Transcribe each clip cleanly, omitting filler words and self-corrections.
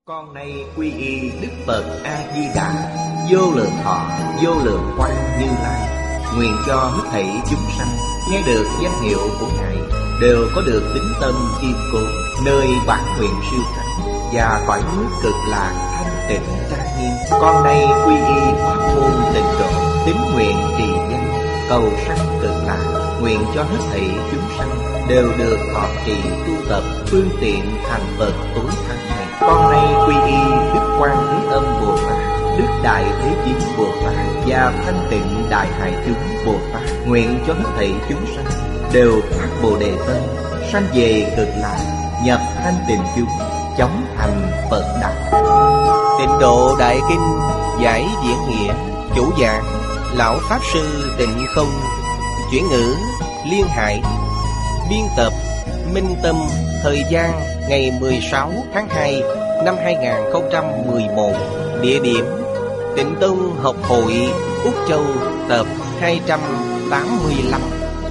Con nay quy y Đức Phật A Di Đà, vô lượng thọ vô lượng quang Như Lai. Nguyện cho hết thảy chúng sanh nghe được danh hiệu của Ngài đều có được tín tâm kiên cố, nơi bản nguyện siêu thắng và cõi nước cực lạc thanh tịnh trang nghiêm. Con nay quy y pháp môn Tịnh độ, tín nguyện trì danh cầu sanh cực lạc. Nguyện cho hết thảy chúng sanh đều được thọ trì tu tập phương tiện thành Phật tối thắng này. Con nay quy y Đức Quan Thế Âm Bồ Tát, Đức Đại Thế Chí Bồ Tát và Thanh Tịnh Đại Hải Chúng Bồ Tát. Nguyện cho hết thảy chúng sanh đều phát Bồ Đề tâm, sanh về cực lạc, nhập thanh tịnh chúng, chóng thành Phật đạo. Tịnh độ Đại Kinh giải diễn nghĩa. Chủ giảng Lão Pháp Sư Tịnh Không. Chuyển ngữ Liên Hải. Biên tập Minh Tâm. Thời gian ngày 16 tháng 2 năm 2011. Địa điểm Tịnh Tông Học Hội Úc Châu, tập 285.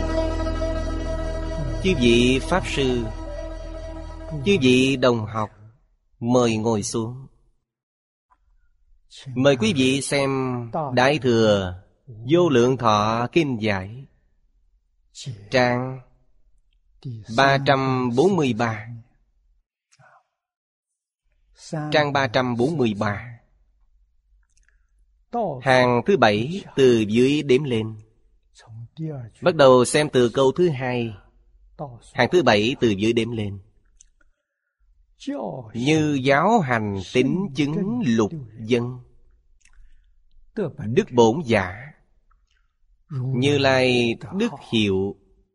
Chư vị Pháp Sư, chư vị đồng học, mời ngồi xuống. Mời quý vị xem Đại Thừa Vô Lượng Thọ Kinh Giải, trang 343. Trang 343, hàng thứ 7 từ dưới đếm lên. Bắt đầu xem từ câu thứ 2, hàng thứ 7 từ dưới đếm lên. Như giáo hành tín chứng lục dân, đức bổn giả, Như Lai đức hiệu.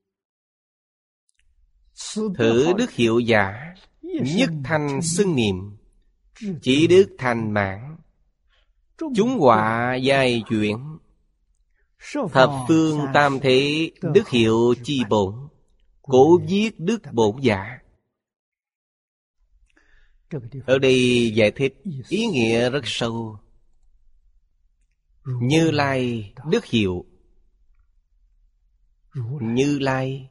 Thử đức hiệu giả, nhất thanh xưng niệm, chỉ đức thành mãn, chúng họa giai chuyển, thập phương tam thế đức hiệu chi bổn, cố viết đức bổn giả. Ở đây giải thích ý nghĩa rất sâu. Như Lai đức hiệu. Như Lai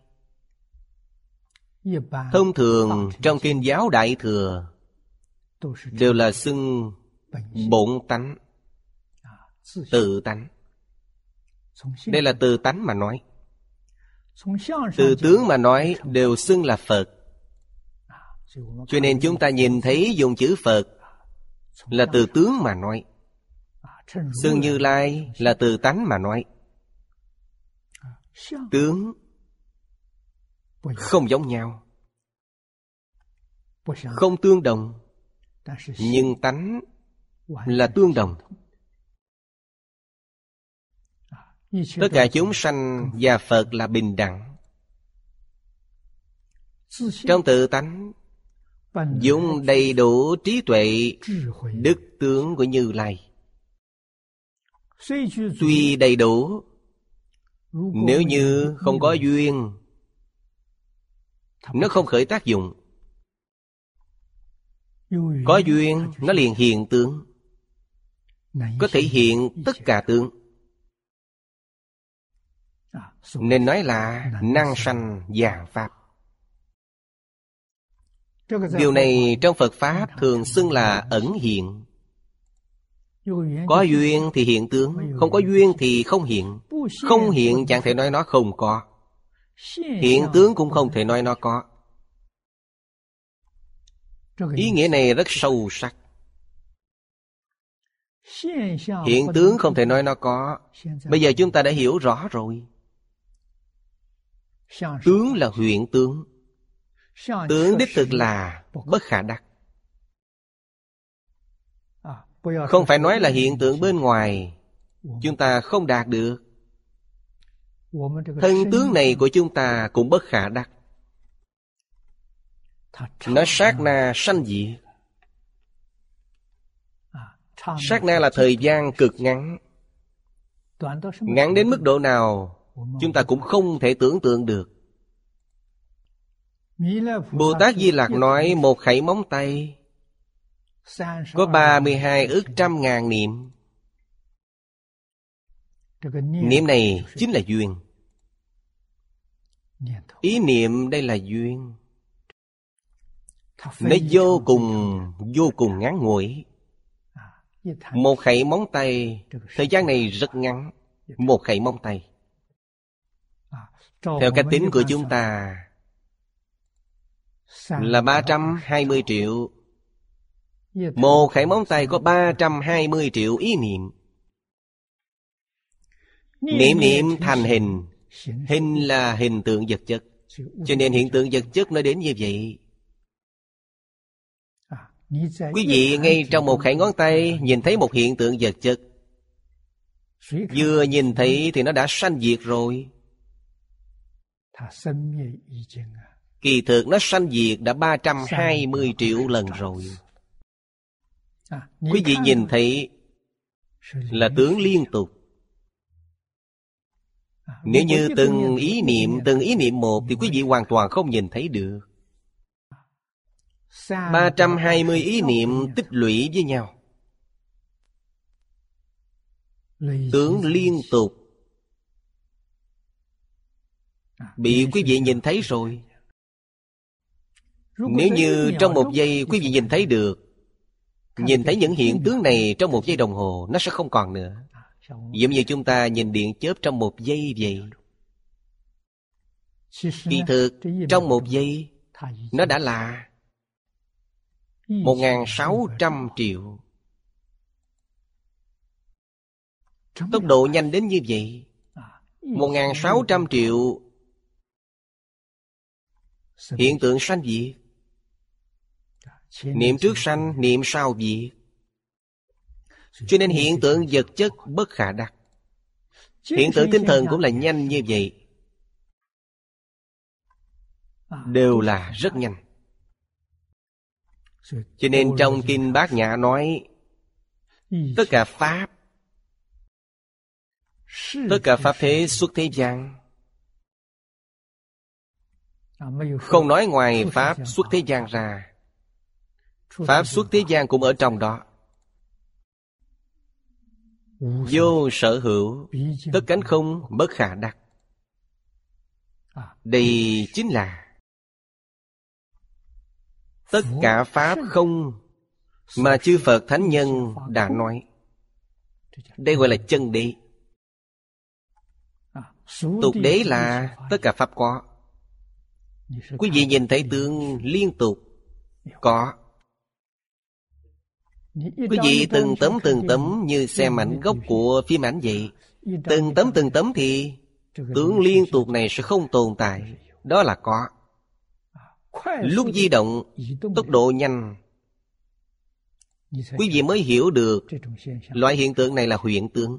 thông thường trong kinh giáo Đại Thừa đều là xưng bổn tánh, tự tánh. Đây là từ tánh mà nói. Từ tướng mà nói đều xưng là Phật. Cho nên chúng ta nhìn thấy dùng chữ Phật là từ tướng mà nói, xưng Như Lai là từ tánh mà nói. Tướng không giống nhau, không tương đồng, nhưng tánh là tương đồng. Tất cả chúng sanh và Phật là bình đẳng. Trong tự tánh dùng đầy đủ trí tuệ, đức tướng của Như Lai. Tuy đầy đủ, nếu như không có duyên, nó không khởi tác dụng. Có duyên, nó liền hiện tướng, có thể hiện tất cả tướng. Nên nói là năng sanh vạn pháp. Điều này trong Phật Pháp thường xưng là ẩn hiện. Có duyên thì hiện tướng, không có duyên thì không hiện. Không hiện chẳng thể nói nó không có, hiện tướng cũng không thể nói nó có. Ý nghĩa này rất sâu sắc. Hiện tướng không thể nói nó có. Bây giờ chúng ta đã hiểu rõ rồi. Tướng là huyện tướng. Tướng đích thực là bất khả đắc. Không phải nói là hiện tượng bên ngoài chúng ta không đạt được. Thân tướng này của chúng ta cũng bất khả đắc. Nó sát na sanh diệt. Sát na là thời gian cực ngắn. Ngắn đến mức độ nào chúng ta cũng không thể tưởng tượng được. Bồ Tát Di Lặc nói một khẩy móng tay có 32 ức trăm ngàn niệm. Niệm này chính là duyên. Ý niệm đây là duyên. Nó vô cùng ngắn ngủi. Một khẩy móng tay, thời gian này rất ngắn. Một khẩy móng tay. Theo cách tính của chúng ta là 320 triệu. Một khẩy móng tay có 320 triệu ý niệm. Niệm niệm thành hình. Hình là hình tượng vật chất. Cho nên hiện tượng vật chất nó đến như vậy. Quý vị ngay trong một khẩy ngón tay nhìn thấy một hiện tượng vật chất. Vừa nhìn thấy thì nó đã sanh diệt rồi. Kỳ thực nó sanh diệt đã 320 triệu lần rồi. Quý vị nhìn thấy là tướng liên tục. Nếu như từng ý niệm một thì quý vị hoàn toàn không nhìn thấy được. 320 ý niệm tích lũy với nhau. Tướng liên tục bị quý vị nhìn thấy rồi. Nếu như trong một giây quý vị nhìn thấy được, nhìn thấy những hiện tướng này trong một giây đồng hồ, nó sẽ không còn nữa. Giống như chúng ta nhìn điện chớp trong một giây vậy. Kỳ thực trong một giây nó đã là 1.600 triệu. Tốc độ nhanh đến như vậy. 1.600 triệu hiện tượng sanh diệt. Niệm trước sanh, niệm sau diệt. Cho nên hiện tượng vật chất bất khả đắc. Hiện tượng tinh thần cũng là nhanh như vậy. Đều là rất nhanh. Cho nên trong Kinh Bát Nhã nói tất cả Pháp thế xuất thế gian. Không nói ngoài Pháp xuất thế gian ra. Pháp xuất thế gian cũng ở trong đó. Vô sở hữu, tất cánh không, bất khả đắc. Đây chính là tất cả Pháp không mà chư Phật Thánh Nhân đã nói. Đây gọi là chân đế. Tục đế là tất cả Pháp có. Quý vị nhìn thấy tướng liên tục có. Quý vị từng tấm như xem ảnh gốc của phim ảnh vậy. Từng tấm thì tướng liên tục này sẽ không tồn tại. Đó là có. Lúc di động tốc độ nhanh, quý vị mới hiểu được loại hiện tượng này là huyễn tướng.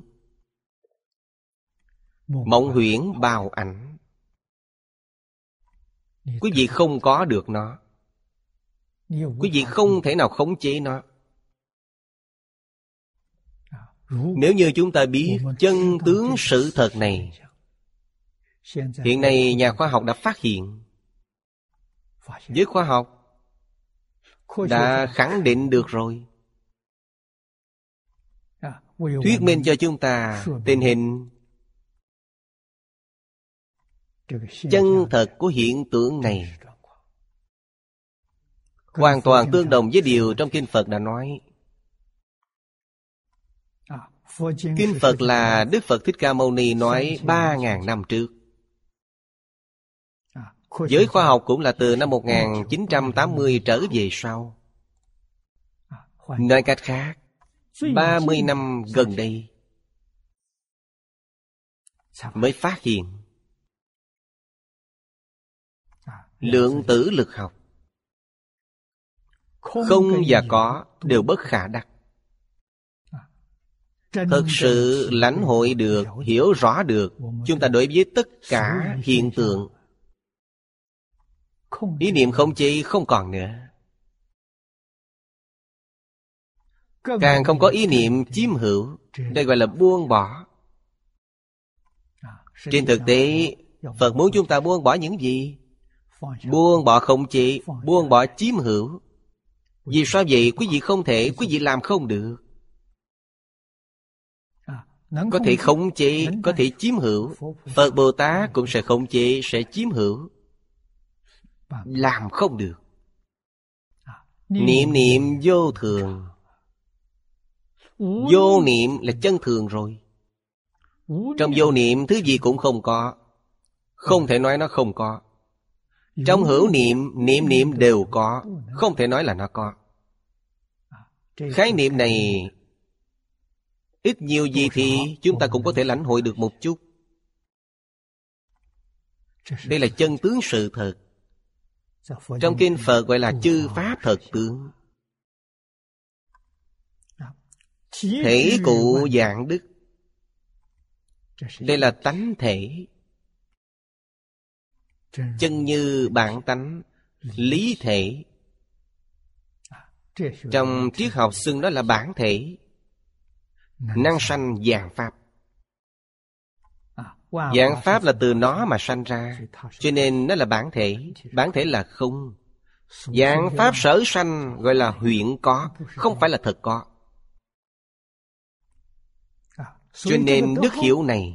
Mộng huyễn bào ảnh. Quý vị không có được nó. Quý vị không thể nào khống chế nó. Nếu như chúng ta biết chân tướng sự thật này, hiện nay nhà khoa học đã phát hiện. Giới khoa học đã khẳng định được rồi. Thuyết minh cho chúng ta tình hình chân thật của hiện tượng này hoàn toàn tương đồng với điều trong Kinh Phật đã nói. Kinh Phật là Đức Phật Thích Ca Mâu Ni nói 3.000 năm trước. Giới khoa học cũng là từ năm 1980 trở về sau. Nói cách khác, 30 năm gần đây mới phát hiện lượng tử lực học. Không và có đều bất khả đắc. Thật sự lãnh hội được, hiểu rõ được chúng ta đối với tất cả hiện tượng. Ý niệm không chế không còn nữa. Càng không có ý niệm chiếm hữu. Đây gọi là buông bỏ. Trên thực tế, Phật muốn chúng ta buông bỏ những gì? Buông bỏ không chế, buông bỏ chiếm hữu. Vì sao vậy? Quý vị không thể, quý vị làm không được. Có thể khống chế, có thể chiếm hữu. Phật Bồ Tát cũng sẽ khống chế, sẽ chiếm hữu. Làm không được. Niệm niệm vô thường. Vô niệm là chân thường rồi. Trong vô niệm thứ gì cũng không có. Không thể nói nó không có. Trong hữu niệm, niệm niệm đều có. Không thể nói là nó có. Khái niệm này ít nhiều gì thì chúng ta cũng có thể lãnh hội được một chút. Đây là chân tướng sự thật. Trong kinh Phật gọi là chư pháp thật tướng. Thể cụ dạng đức. Đây là tánh thể. Chân như bản tánh, lý thể. Trong triết học xưng đó là bản thể. Năng sanh vạn pháp. Vạn pháp là từ nó mà sanh ra, cho nên nó là bản thể. Bản thể là không. Vạn pháp sở sanh gọi là huyễn có, không phải là thật có. Cho nên đức hiểu này,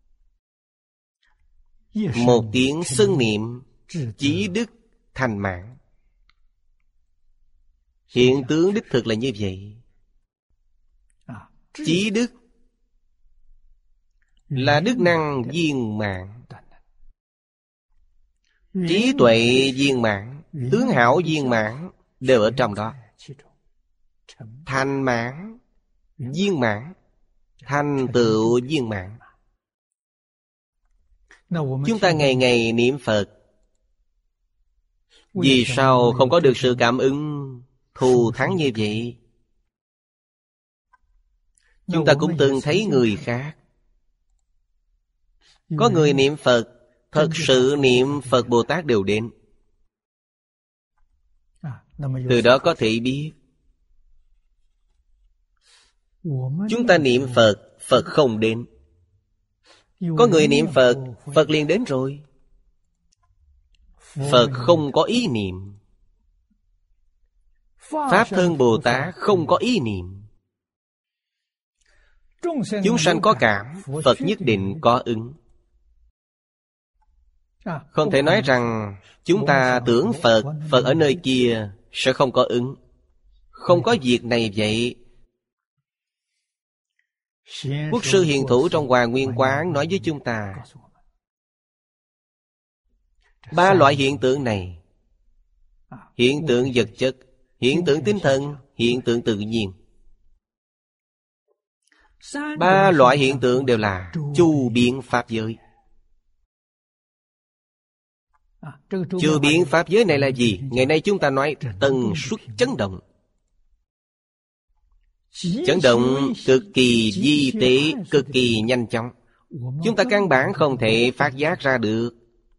một tiếng xưng niệm, chí đức thành mãn. Hiện tướng đích thực là như vậy. Chí đức là đức năng viên mãn. Trí tuệ viên mãn, tướng hảo viên mãn đều ở trong đó. Thành mãn, viên mãn, thành tựu viên mãn. Chúng ta ngày ngày niệm Phật, vì sao không có được sự cảm ứng thù thắng như vậy? Chúng ta cũng từng thấy người khác. Có người niệm Phật, thật sự niệm Phật Bồ Tát đều đến. Từ đó có thể biết chúng ta niệm Phật, Phật không đến. Có người niệm Phật, Phật liền đến rồi. Phật không có ý niệm. Pháp thân Bồ Tát không có ý niệm. Chúng sanh có cảm, Phật nhất định có ứng. Không thể nói rằng chúng ta tưởng Phật, Phật ở nơi kia sẽ không có ứng. Không có việc này vậy. Quốc sư hiền thủ trong Hòa Nguyên Quán nói với chúng ta, ba loại hiện tượng này: hiện tượng vật chất, hiện tượng tinh thần, hiện tượng tự nhiên. Ba loại hiện tượng đều là chu biến pháp giới. Chu biến pháp giới này là gì? Ngày nay chúng ta nói tần suất chấn động. Chấn động cực kỳ vi tế, cực kỳ nhanh chóng. Chúng ta căn bản không thể phát giác ra được.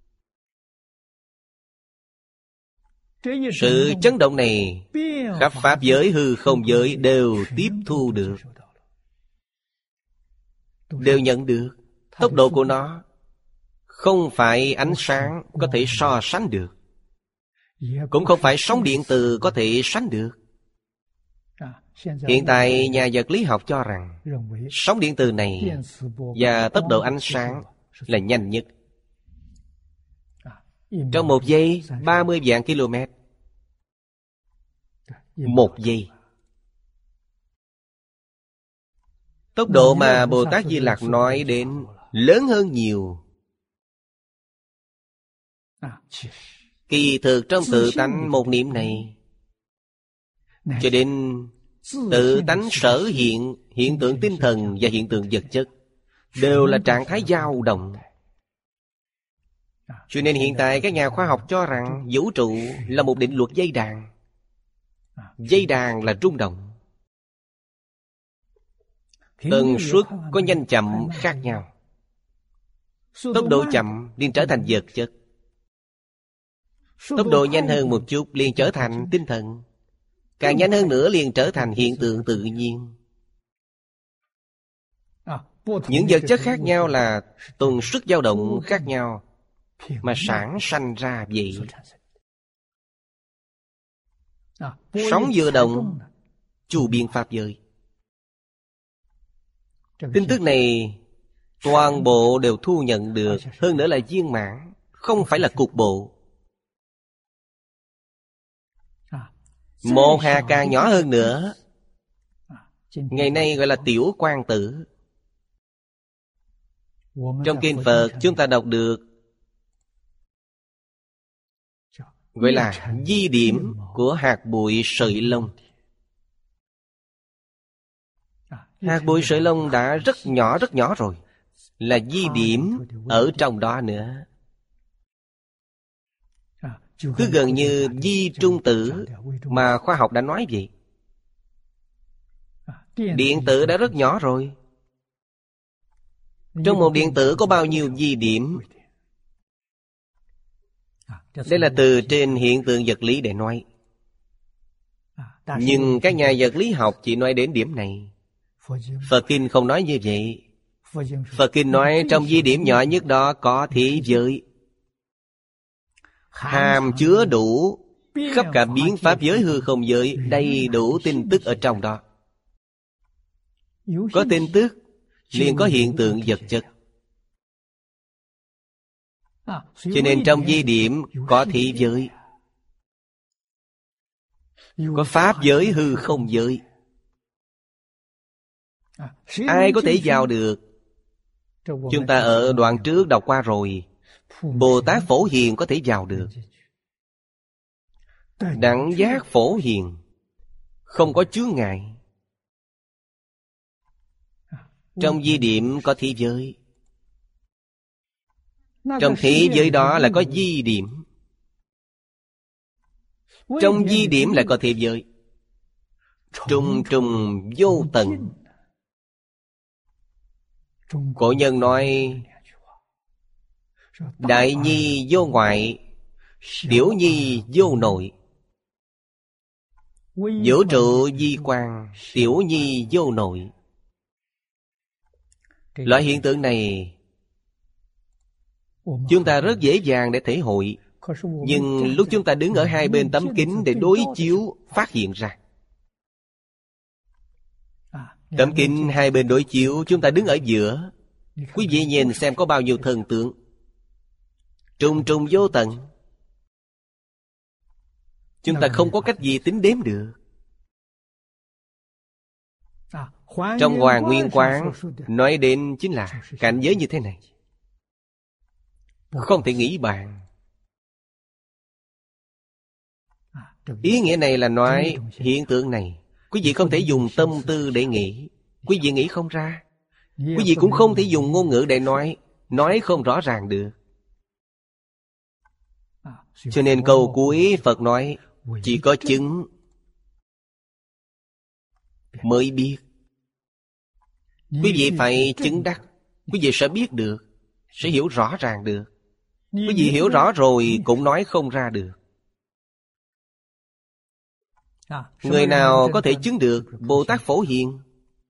Sự chấn động này khắp pháp giới, hư không giới đều tiếp thu được, đều nhận được. Tốc độ của nó không phải ánh sáng có thể so sánh được, cũng không phải sóng điện từ có thể sánh được. Hiện tại nhà vật lý học cho rằng sóng điện từ này và tốc độ ánh sáng là nhanh nhất. Trong 1 giây 30 vạn km. 1 giây. Tốc độ mà Bồ Tát Di Lặc nói đến lớn hơn nhiều. Kỳ thực trong tự tánh một niệm này, cho đến tự tánh sở hiện, hiện tượng tinh thần và hiện tượng vật chất đều là trạng thái dao động. Cho nên hiện tại các nhà khoa học cho rằng vũ trụ là một định luật dây đàn. Dây đàn là rung động. Tần suất có nhanh chậm khác nhau. Tốc độ chậm liền trở thành vật chất. Tốc độ nhanh hơn một chút liền trở thành tinh thần. Càng nhanh hơn nữa liền trở thành hiện tượng tự nhiên. Những vật chất khác nhau là tần suất dao động khác nhau mà sản sanh ra vậy. Sóng vừa động, chu biến pháp giới. Tin tức này toàn bộ đều thu nhận được, hơn nữa là viên mãn, không phải là cục bộ. Một hạt càng nhỏ hơn nữa, ngày nay gọi là tiểu quang tử. Trong kinh Phật chúng ta đọc được gọi là di điểm của hạt bụi sợi lông. Hạt bụi sợi lông đã rất nhỏ rồi, là di điểm ở trong đó nữa. Cứ gần như di trung tử mà khoa học đã nói vậy. Điện tử đã rất nhỏ rồi. Trong một điện tử có bao nhiêu di điểm? Đây là từ trên hiện tượng vật lý để nói. Nhưng các nhà vật lý học chỉ nói đến điểm này. Phật Kinh không nói như vậy. Phật Kinh nói trong di điểm nhỏ nhất đó có thế giới, hàm chứa đủ khắp cả biến pháp giới hư không giới, đầy đủ tin tức ở trong đó. Có tin tức liền có hiện tượng vật chất. Cho nên trong di điểm có thế giới, có pháp giới hư không giới. Ai có thể vào được? Chúng ta ở đoạn trước đọc qua rồi. Bồ Tát Phổ Hiền có thể vào được. Đẳng giác Phổ Hiền không có chướng ngại. Trong di điểm có thế giới. Trong thế giới đó là có di điểm. Trong di điểm lại có thế giới. Trùng trùng vô tận. Cổ nhân nói đại nhi vô ngoại, tiểu nhi vô nội. Vũ trụ di quan, tiểu nhi vô nội. Loại hiện tượng này chúng ta rất dễ dàng để thể hội. Nhưng lúc chúng ta đứng ở hai bên tấm kính để đối chiếu phát hiện ra. Tấm kính hai bên đối chiếu, chúng ta đứng ở giữa. Quý vị nhìn xem có bao nhiêu thần tượng. Trùng trùng vô tận. Chúng ta không có cách gì tính đếm được. Trong Hoàn Nguyên Quán nói đến chính là cảnh giới như thế này, không thể nghĩ bàn. Ý nghĩa này là nói hiện tượng này quý vị không thể dùng tâm tư để nghĩ. Quý vị nghĩ không ra. Quý vị cũng không thể dùng ngôn ngữ để nói không rõ ràng được. Cho nên câu cuối Phật nói chỉ có chứng mới biết. Quý vị phải chứng đắc, quý vị sẽ biết được, sẽ hiểu rõ ràng được. Quý vị hiểu rõ rồi cũng nói không ra được. Người nào có thể chứng được Bồ Tát Phổ Hiền?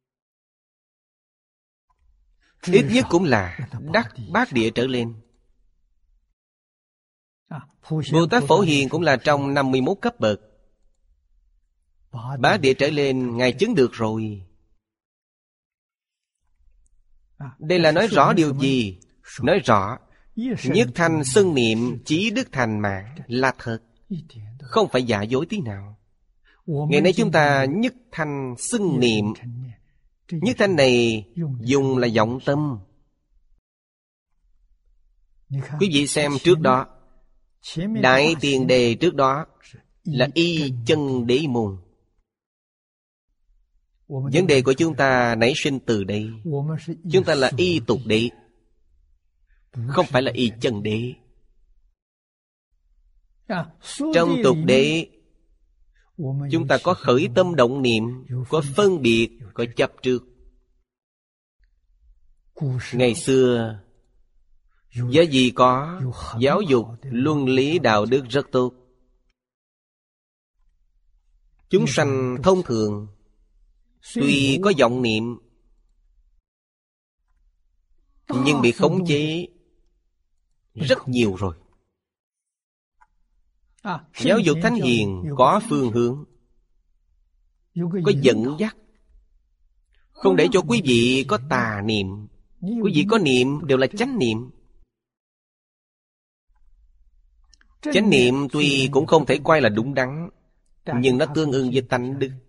Ít nhất cũng là đắc bát địa trở lên. Bồ Tát Phổ Hiền cũng là trong 51 cấp bậc. Bát địa trở lên Ngài chứng được rồi. Đây là nói rõ điều gì? Nói rõ nhất thanh xưng niệm chí đức thành mạng là thật, không phải giả dối tí nào. Ngày nay chúng ta nhất thanh xưng niệm. Nhất thanh này dùng là vọng tâm. Quý vị xem trước đó, đại tiền đề trước đó là y chân đế môn. Vấn đề của chúng ta nảy sinh từ đây. Chúng ta là y tục đế, không phải là y chân đế. Trong tục đế chúng ta có khởi tâm động niệm, có phân biệt, có chấp trước. Ngày xưa do gì có giáo dục luân lý đạo đức rất tốt. Chúng sanh thông thường tuy có vọng niệm nhưng bị khống chế rất nhiều rồi. Giáo dục thánh hiền có phương hướng, có dẫn dắt, không để cho quý vị có tà niệm. Quý vị có niệm đều là chánh niệm. Chánh niệm tuy cũng không thể coi là đúng đắn, nhưng nó tương ưng với tánh đức.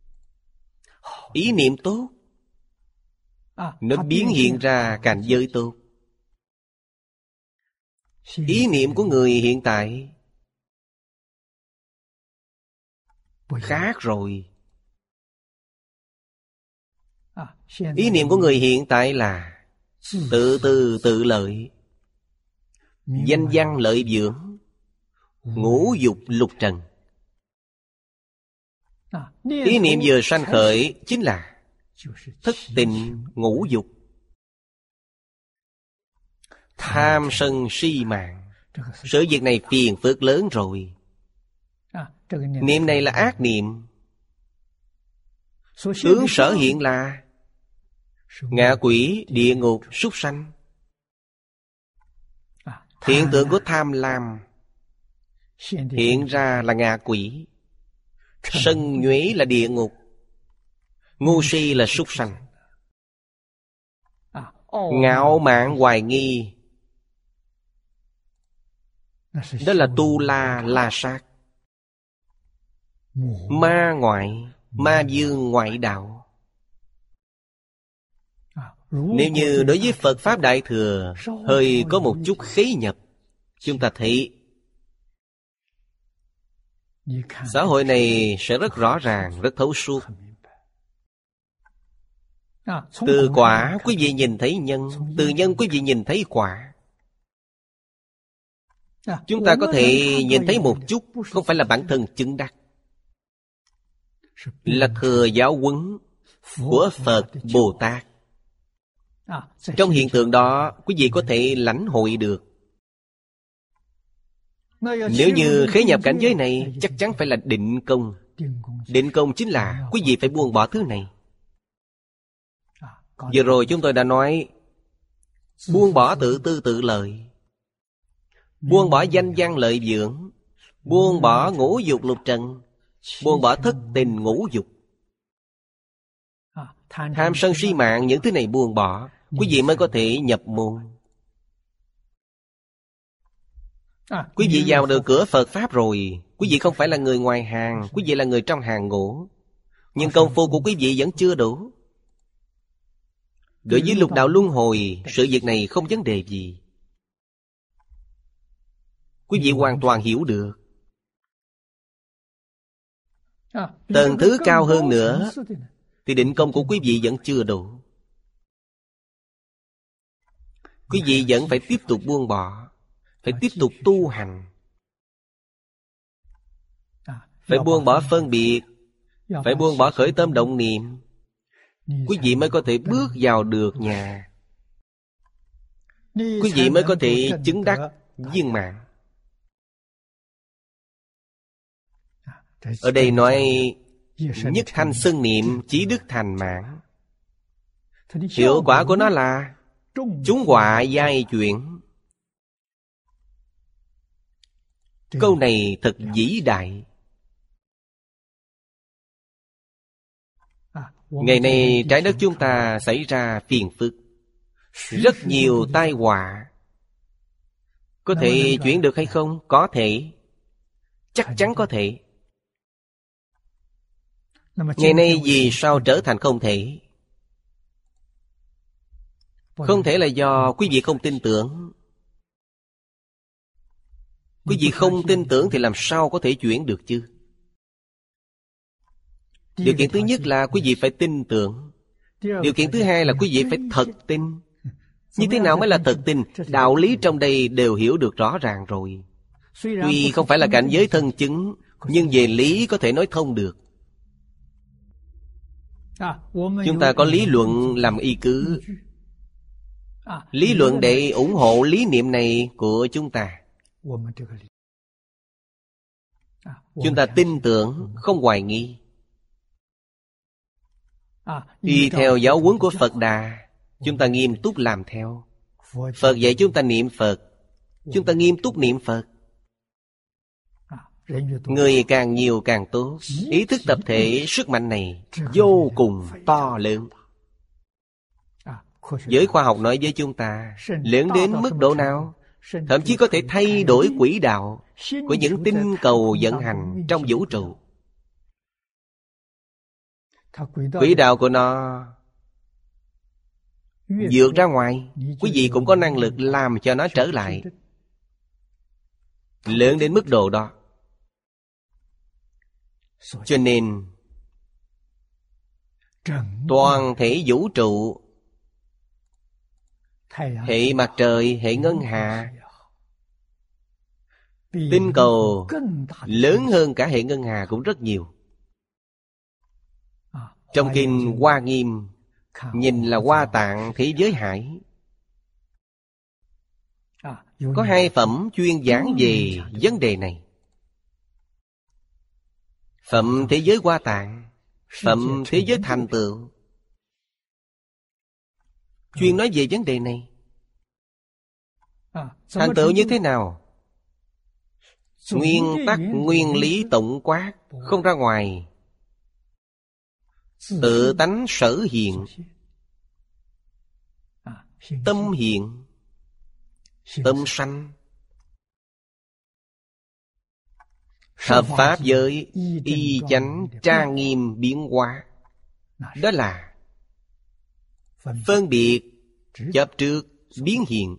Ý niệm tốt, nó biến hiện ra cảnh giới tốt. Ý niệm của người hiện tại khác rồi. Ý niệm của người hiện tại là tự tư tự lợi, danh văn lợi dưỡng, ngũ dục lục trần. Ý niệm vừa sanh khởi chính là thất tình ngũ dục, tham sân si mạng. Sự việc này phiền phức lớn rồi. Niệm này là ác niệm. Tướng sở hiện là ngạ quỷ, địa ngục, súc sanh. Hiện tượng của tham lam hiện ra là ngạ quỷ, sân nhuế là địa ngục, ngu si là súc sanh. Ngạo mạn hoài nghi, đó là tu la, la sát. Ma ngoại, ma dương ngoại đạo. Nếu như đối với Phật Pháp Đại Thừa hơi có một chút khế nhập, chúng ta thấy xã hội này sẽ rất rõ ràng, rất thấu suốt. Từ quả quý vị nhìn thấy nhân, từ nhân quý vị nhìn thấy quả. Chúng ta có thể nhìn thấy một chút, không phải là bản thân chứng đắc, là thừa giáo huấn của Phật Bồ Tát. Trong hiện tượng đó, quý vị có thể lãnh hội được. Nếu như khế nhập cảnh giới này, chắc chắn phải là định công. Định công chính là quý vị phải buông bỏ thứ này. Vừa rồi chúng tôi đã nói, buông bỏ tự tư tự lợi, buông bỏ danh văn lợi dưỡng, buông bỏ ngũ dục lục trần, buông bỏ thất tình ngũ dục. Tham sân si mạng, những thứ này buông bỏ, quý vị mới có thể nhập môn. Quý vị vào được cửa Phật Pháp rồi, quý vị không phải là người ngoài hàng, quý vị là người trong hàng ngũ. Nhưng công phu của quý vị vẫn chưa đủ. Đối với lục đạo luân hồi, sự việc này không vấn đề gì. Quý vị hoàn toàn hiểu được. Tầng thứ cao hơn nữa thì định công của quý vị vẫn chưa đủ. Quý vị vẫn phải tiếp tục buông bỏ, phải tiếp tục tu hành. Phải buông bỏ phân biệt, phải buông bỏ khởi tâm động niệm, quý vị mới có thể bước vào được nhà. Quý vị mới có thể chứng đắc viên mãn. Ở đây nói nhất thanh xưng niệm, chí đức thành mãn. Hiệu quả của nó là chúng họa giai chuyển. Câu này thật vĩ đại. Ngày nay trái đất chúng ta xảy ra phiền phức, rất nhiều tai họa. Có thể chuyển được hay không? Có thể. Chắc chắn có thể. Ngày nay vì sao trở thành không thể? Không thể là do quý vị không tin tưởng. Quý vị không tin tưởng thì làm sao có thể chuyển được chứ? Điều kiện thứ nhất là quý vị phải tin tưởng. Điều kiện thứ hai là quý vị phải thật tin. Như thế nào mới là thật tin? Đạo lý trong đây đều hiểu được rõ ràng rồi. Tuy không phải là cảnh giới thân chứng, nhưng về lý có thể nói thông được. Chúng ta có lý luận làm y cứ. Lý luận để ủng hộ lý niệm này của chúng ta. Chúng ta tin tưởng, không hoài nghi. Y theo giáo huấn của Phật Đà, chúng ta nghiêm túc làm theo. Phật dạy chúng ta niệm Phật, chúng ta nghiêm túc niệm Phật. Người càng nhiều càng tốt. Ý thức tập thể sức mạnh này vô cùng to lớn. Giới khoa học nói với chúng ta, lớn đến mức độ nào? Thậm chí có thể thay đổi quỹ đạo của những tinh cầu vận hành trong vũ trụ. Quỹ đạo của nó vượt ra ngoài, quý vị cũng có năng lực làm cho nó trở lại. Lớn đến mức độ đó. Cho nên toàn thể vũ trụ, hệ mặt trời, hệ ngân hà, tinh cầu lớn hơn cả hệ ngân hà cũng rất nhiều. Trong kinh Hoa Nghiêm nhìn là Hoa Tạng thế giới hải. Có 2 phẩm chuyên giảng về vấn đề này. Phẩm thế giới Hoa Tạng, phẩm thế giới thành tựu, chuyên nói về vấn đề này. Thành tựu như thế nào? Nguyên tắc, nguyên lý tổng quát, không ra ngoài. Tự tánh sở hiện, tâm hiện, tâm sanh. Hợp pháp giới, y chánh, trang nghiêm, biến hóa. Đó là phân biệt, chấp trước, biến hiện.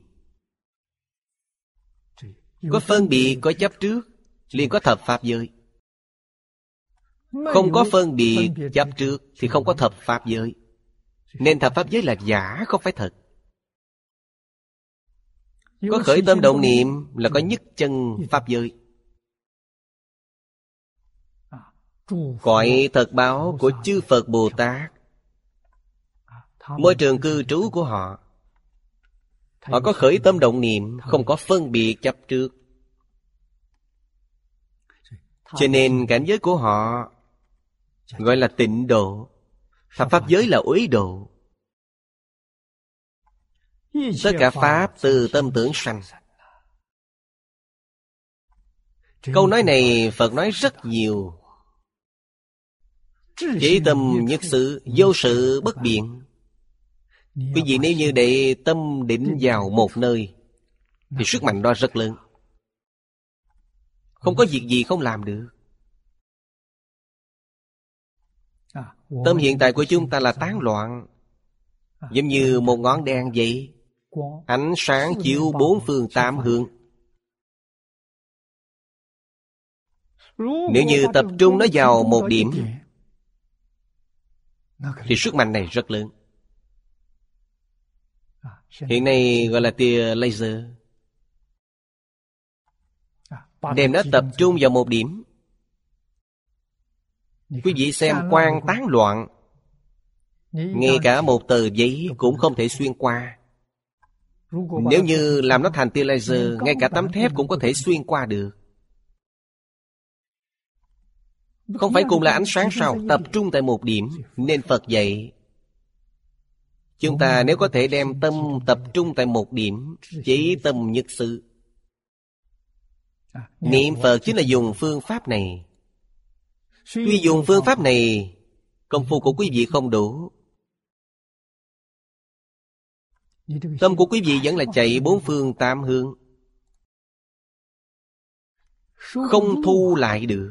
Có phân biệt, có chấp trước, liền có thập pháp giới. Không có phân biệt, chấp trước thì không có thập pháp giới. Nên thập pháp giới là giả, không phải thật. Có khởi tâm động niệm là có nhất chân pháp giới. Cõi thật báo của chư Phật Bồ Tát, môi trường cư trú của họ, họ có khởi tâm động niệm, không có phân biệt chấp trước. Cho nên cảnh giới của họ gọi là tịnh độ. Thập pháp giới là uế độ. Tất cả pháp từ tâm tưởng sanh. Câu nói này Phật nói rất nhiều. Chỉ tâm nhất sự, vô sự bất biện. Quý vị nếu như để tâm định vào một nơi thì sức mạnh đó rất lớn. Không có việc gì không làm được. Tâm hiện tại của chúng ta là tán loạn, giống như một ngọn đèn vậy. Ánh sáng chiếu 4 phương 8 hướng. Nếu như tập trung nó vào một điểm thì sức mạnh này rất lớn. Hiện nay gọi là tia laser. Đem nó tập trung vào một điểm. Quý vị xem quang tán loạn, ngay cả một tờ giấy cũng không thể xuyên qua. Nếu như làm nó thành tia laser, ngay cả tấm thép cũng có thể xuyên qua được. Không phải cùng là ánh sáng sao? Tập trung tại một điểm. Nên Phật dạy chúng ta nếu có thể đem tâm tập trung tại một điểm, chỉ tâm nhất sự. Niệm Phật chính là dùng phương pháp này. Tuy dùng phương pháp này, công phu của quý vị không đủ. Tâm của quý vị vẫn là chạy 4 phương 8 hướng, không thu lại được.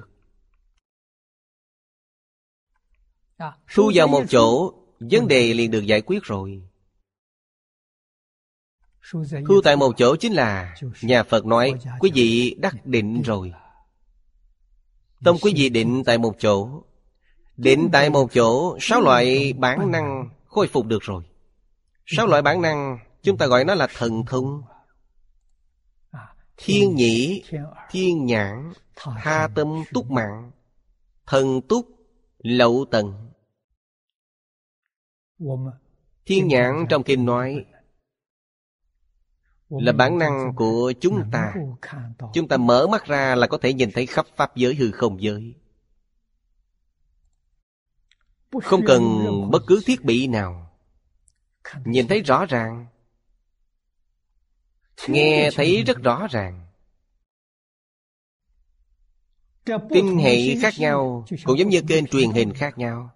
Thu vào một chỗ, vấn đề liền được giải quyết rồi. Thu tại một chỗ chính là nhà Phật nói quý vị đắc định rồi. Tâm quý vị định tại một chỗ. Định tại một chỗ, 6 loại bản năng khôi phục được rồi. 6 loại bản năng chúng ta gọi nó là thần thông. Thiên nhĩ, thiên nhãn, tha tâm túc mạng, thần túc, lậu tận. Thiên nhãn trong kinh nói là bản năng của chúng ta. Chúng ta mở mắt ra là có thể nhìn thấy khắp pháp giới hư không giới. Không cần bất cứ thiết bị nào, nhìn thấy rõ ràng, nghe thấy rất rõ ràng. Tinh hệ khác nhau cũng giống như kênh truyền hình khác nhau.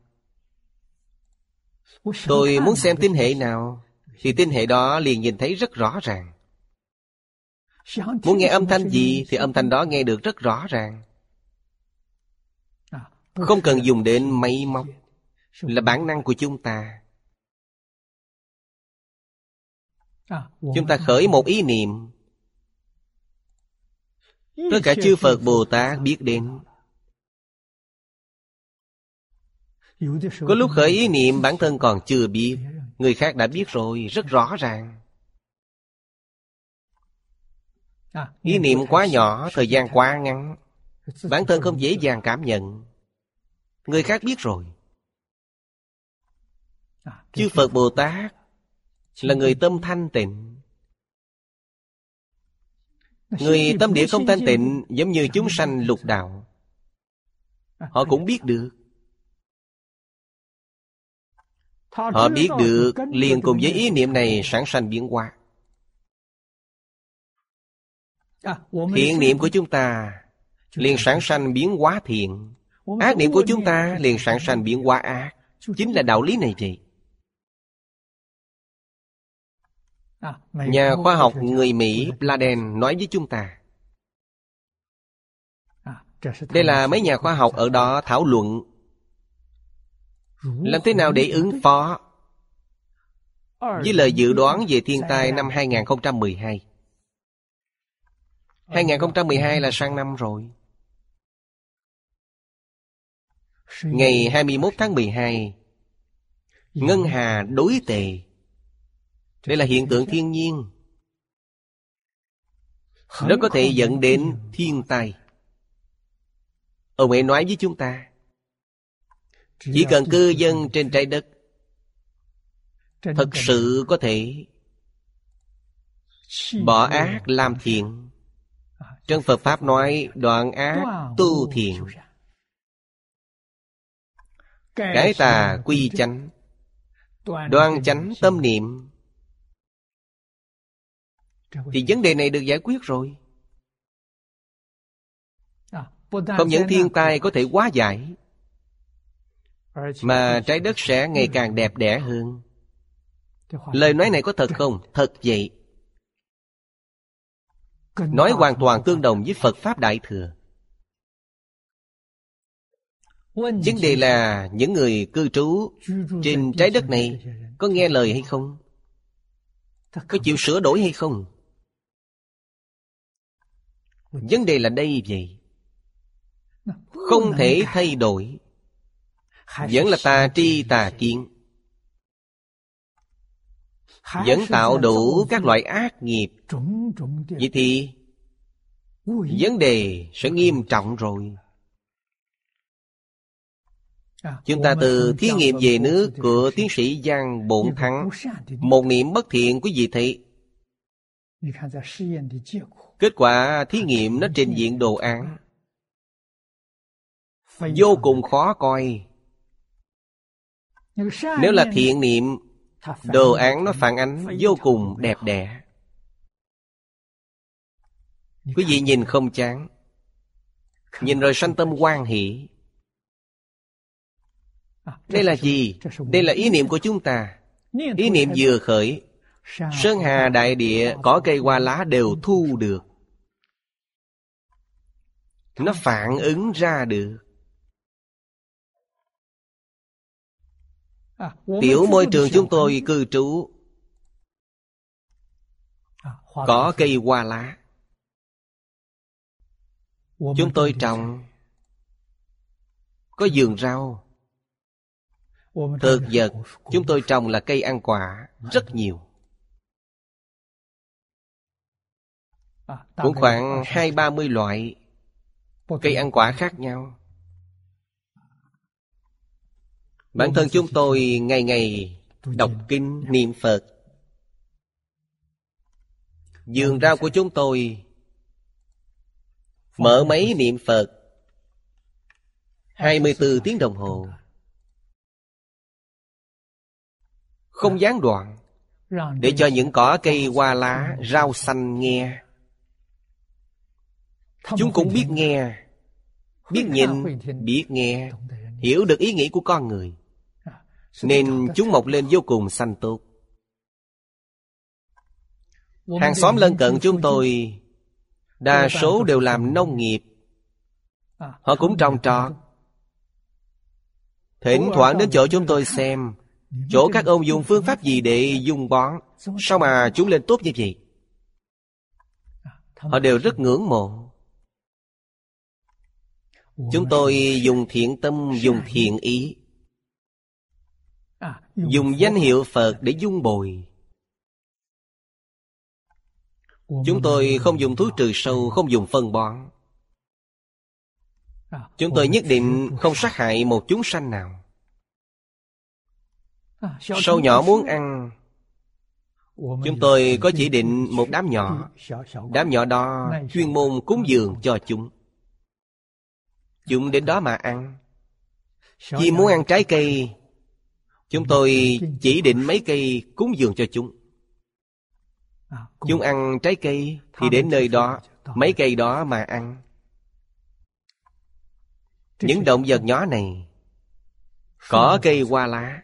Tôi muốn xem tinh hệ nào thì tinh hệ đó liền nhìn thấy rất rõ ràng. Muốn nghe âm thanh gì thì âm thanh đó nghe được rất rõ ràng. Không cần dùng đến máy móc. là bản năng của chúng ta. Chúng ta khởi một ý niệm, tất cả chư Phật Bồ Tát biết đến. Có lúc khởi ý niệm bản thân còn chưa biết, người khác đã biết rồi, rất rõ ràng. Ý niệm quá nhỏ, thời gian quá ngắn, bản thân không dễ dàng cảm nhận, người khác biết rồi. Chư Phật Bồ Tát là người tâm thanh tịnh. Người tâm địa không thanh tịnh giống như chúng sanh lục đạo, họ cũng biết được. Họ biết được liền cùng với ý niệm này sản sanh biến hóa. Thiện niệm của chúng ta liền sản sanh biến hóa thiện, ác niệm của chúng ta liền sản sanh biến hóa ác. Chính là đạo lý này vậy. Nhà khoa học người Mỹ Pladen nói với chúng ta, đây là mấy nhà khoa học ở đó thảo luận làm thế nào để ứng phó với lời dự đoán về thiên tai năm 2012. 2012 là sang năm rồi. Ngày 21 tháng 12, ngân hà đối tề. Đây là hiện tượng thiên nhiên, nó có thể dẫn đến thiên tai. Ông ấy nói với chúng ta, chỉ cần cư dân trên trái đất thật sự có thể bỏ ác làm thiện. Trong Phật Pháp nói đoạn ác tu thiện, cải tà quy chánh, đoan chánh tâm niệm, thì vấn đề này được giải quyết rồi. Không những thiên tai có thể hóa giải, mà trái đất sẽ ngày càng đẹp đẽ hơn. Lời nói này có thật không? Thật vậy. Nói hoàn toàn tương đồng với Phật Pháp Đại Thừa. Vấn đề là những người cư trú trên trái đất này có nghe lời hay không? Có chịu sửa đổi hay không? Vấn đề là đây vậy. Không thể thay đổi, vẫn là tà tri tà kiến, vẫn tạo đủ các loại ác nghiệp. Vậy thì vấn đề sẽ nghiêm trọng rồi. Chúng ta từ thí nghiệm về nước của tiến sĩ Giang Bổn Thắng, một niệm bất thiện, quý vị thấy kết quả thí nghiệm nó trình diện đồ án vô cùng khó coi. Nếu là thiện niệm, đồ án nó phản ánh vô cùng đẹp đẽ. Quý vị nhìn không chán, nhìn rồi sanh tâm hoan hỷ. Đây là gì? Đây là ý niệm của chúng ta. Ý niệm vừa khởi, sơn hà đại địa, cỏ cây hoa lá đều thu được. Nó phản ứng ra được. Tiểu môi trường chúng tôi cư trú, có cây hoa lá. Chúng tôi trồng, có vườn rau. Thực vật chúng tôi trồng là cây ăn quả rất nhiều, cũng khoảng 20-30 loại cây ăn quả khác nhau. Bản thân chúng tôi ngày ngày đọc kinh niệm Phật. Vườn rau của chúng tôi mở máy niệm Phật 24 tiếng đồng hồ, không gián đoạn, để cho những cỏ cây hoa lá rau xanh nghe. Chúng cũng biết nghe, biết nhìn, biết nghe, hiểu được ý nghĩ của con người, nên chúng mọc lên vô cùng xanh tốt. Hàng xóm lân cận chúng tôi đa số đều làm nông nghiệp, họ cũng trồng trọt. Thỉnh thoảng đến chỗ chúng tôi xem, chỗ các ông dùng phương pháp gì để dung bón, sao mà chúng lên tốt như vậy? Họ đều rất ngưỡng mộ. Chúng tôi dùng thiện tâm, dùng thiện ý, dùng danh hiệu Phật để dung bồi. Chúng tôi không dùng thuốc trừ sâu, không dùng phân bón. Chúng tôi nhất định không sát hại một chúng sanh nào. Sâu nhỏ muốn ăn, chúng tôi có chỉ định một đám nhỏ. Đám nhỏ đó chuyên môn cúng dường cho chúng. Chúng đến đó mà ăn. Chim muốn ăn trái cây, chúng tôi chỉ định mấy cây cúng dường cho chúng. Chúng ăn trái cây thì đến nơi đó, mấy cây đó mà ăn. Những động vật nhỏ này, cỏ cây hoa lá,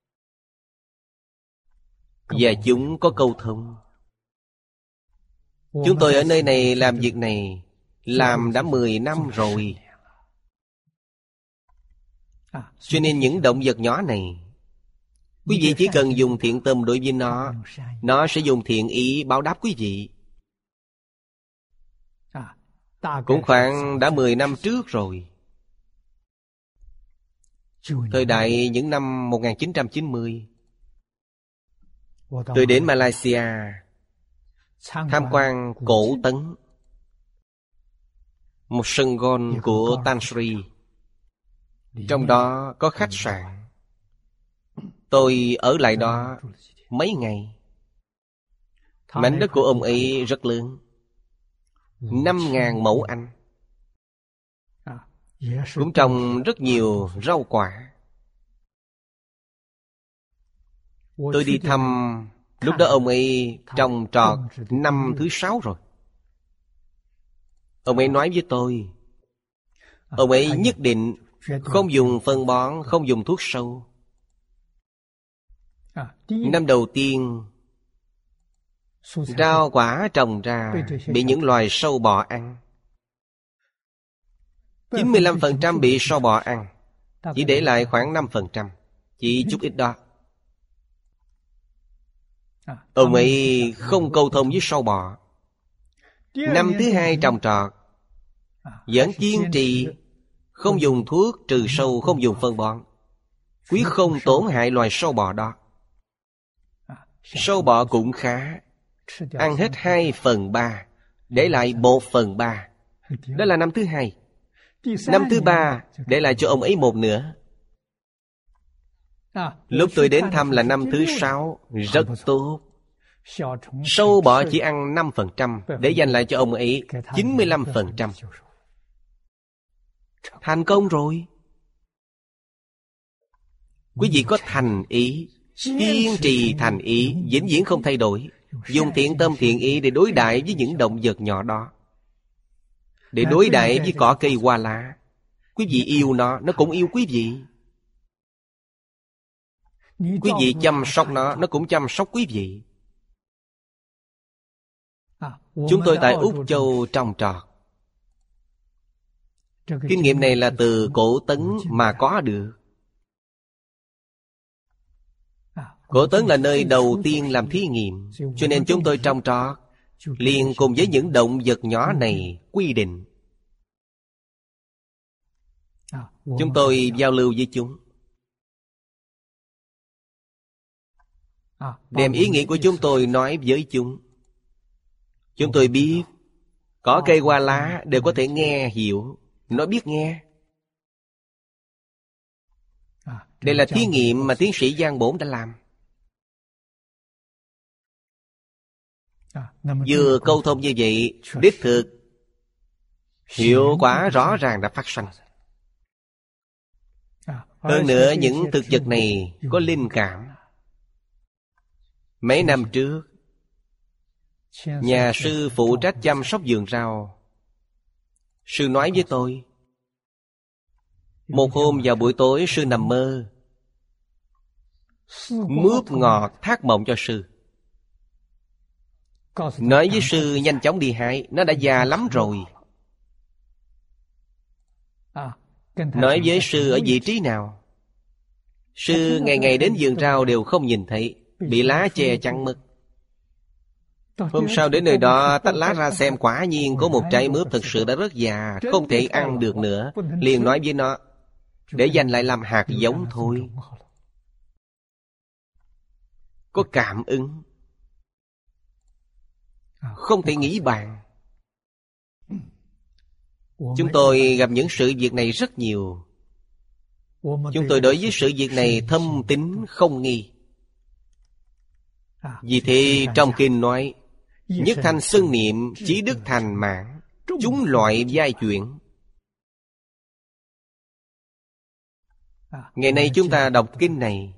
và chúng có câu thông. Chúng tôi ở nơi này làm việc này, làm đã 10 năm rồi. Cho nên những động vật nhỏ này, quý vị chỉ cần dùng thiện tâm đối với nó sẽ dùng thiện ý báo đáp quý vị. Cũng khoảng đã 10 năm trước rồi. Thời đại những năm 1990, tôi đến Malaysia tham quan Cổ Tấn, một sân golf của Tan Sri. Trong đó có khách sạn. Tôi ở lại đó mấy ngày. Mảnh đất của ông ấy rất lớn, 5.000 mẫu Anh. Cũng trồng rất nhiều rau quả. Tôi đi thăm, lúc đó ông ấy trồng trọt năm thứ 6 rồi. Ông ấy nói với tôi, ông ấy nhất định không dùng phân bón, không dùng thuốc sâu. Năm đầu tiên, rau quả trồng ra bị những loài sâu bọ ăn. 95% bị sâu bọ ăn, chỉ để lại khoảng 5%, chỉ chút ít đó. Ông ấy không câu thông với sâu bọ. Năm thứ 2 trồng trọt, vẫn kiên trì không dùng thuốc trừ sâu, không dùng phân bón, quyết không tổn hại loài sâu bọ đó. Sâu bọ cũng khá, ăn hết 2/3, để lại 1/3. Đó là năm thứ 2. Năm thứ 3 để lại cho ông ấy 1/2. Lúc tôi đến thăm là năm thứ 6, rất tốt. Sâu bọ chỉ ăn 5%, để dành lại cho ông ấy 95%. Thành công rồi. Quý vị có thành ý, kiên trì thành ý, vĩnh viễn không thay đổi. Dùng thiện tâm thiện ý để đối đãi với những động vật nhỏ đó, để đối đãi với cỏ cây hoa lá. Quý vị yêu nó cũng yêu quý vị. Quý vị chăm sóc nó cũng chăm sóc quý vị. Chúng tôi tại Úc Châu trồng trọt. Kinh nghiệm này là từ Cổ Tấn mà có được. Cổ Tấn là nơi đầu tiên làm thí nghiệm, cho nên chúng tôi trồng trọt liền cùng với những động vật nhỏ này quy định. Chúng tôi giao lưu với chúng, đem ý nghĩ của chúng tôi nói với chúng. Chúng tôi biết cỏ cây hoa lá đều có thể nghe hiểu, nó biết nghe. Đây là thí nghiệm mà tiến sĩ Giang Bổn đã làm. Vừa câu thông như vậy, đích thực hiệu quả rõ ràng đã phát sanh. Hơn nữa những thực vật này có linh cảm. Mấy năm trước, nhà sư phụ trách chăm sóc vườn rau, sư nói với tôi. Một hôm vào buổi tối, sư nằm mơ, mướp ngọt thác mộng cho sư. Nói với sư nhanh chóng đi hái, nó đã già lắm rồi. Nói với sư ở vị trí nào. Sư ngày ngày đến vườn rau đều không nhìn thấy, bị lá che chắn mất. Hôm sau đến nơi đó tách lá ra xem, quả nhiên có một trái mướp thực sự đã rất già, không thể ăn được nữa. Liền nói với nó, để dành lại làm hạt giống thôi. Có cảm ứng, không thể nghĩ bàn. Chúng tôi gặp những sự việc này rất nhiều. Chúng tôi đối với sự việc này thâm tín không nghi. Vì thế trong kinh nói, nhất thanh xưng niệm, chí đức thành mãn, chúng loại giai chuyển. Ngày nay chúng ta đọc kinh này,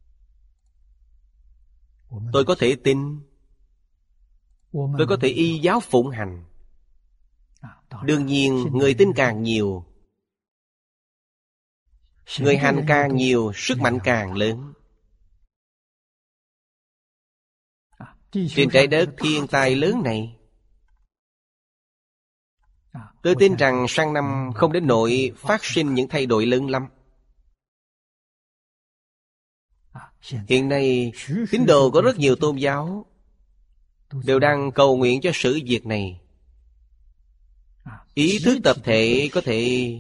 tôi có thể tin, tôi có thể y giáo phụng hành. Đương nhiên người tin càng nhiều, người hành càng nhiều, sức mạnh càng lớn. Trên trái đất thiên tai lớn này, tôi tin rằng sang năm không đến nỗi phát sinh những thay đổi lớn lắm. Hiện nay tín đồ có rất nhiều tôn giáo đều đang cầu nguyện cho sự việc này. Ý thức tập thể có thể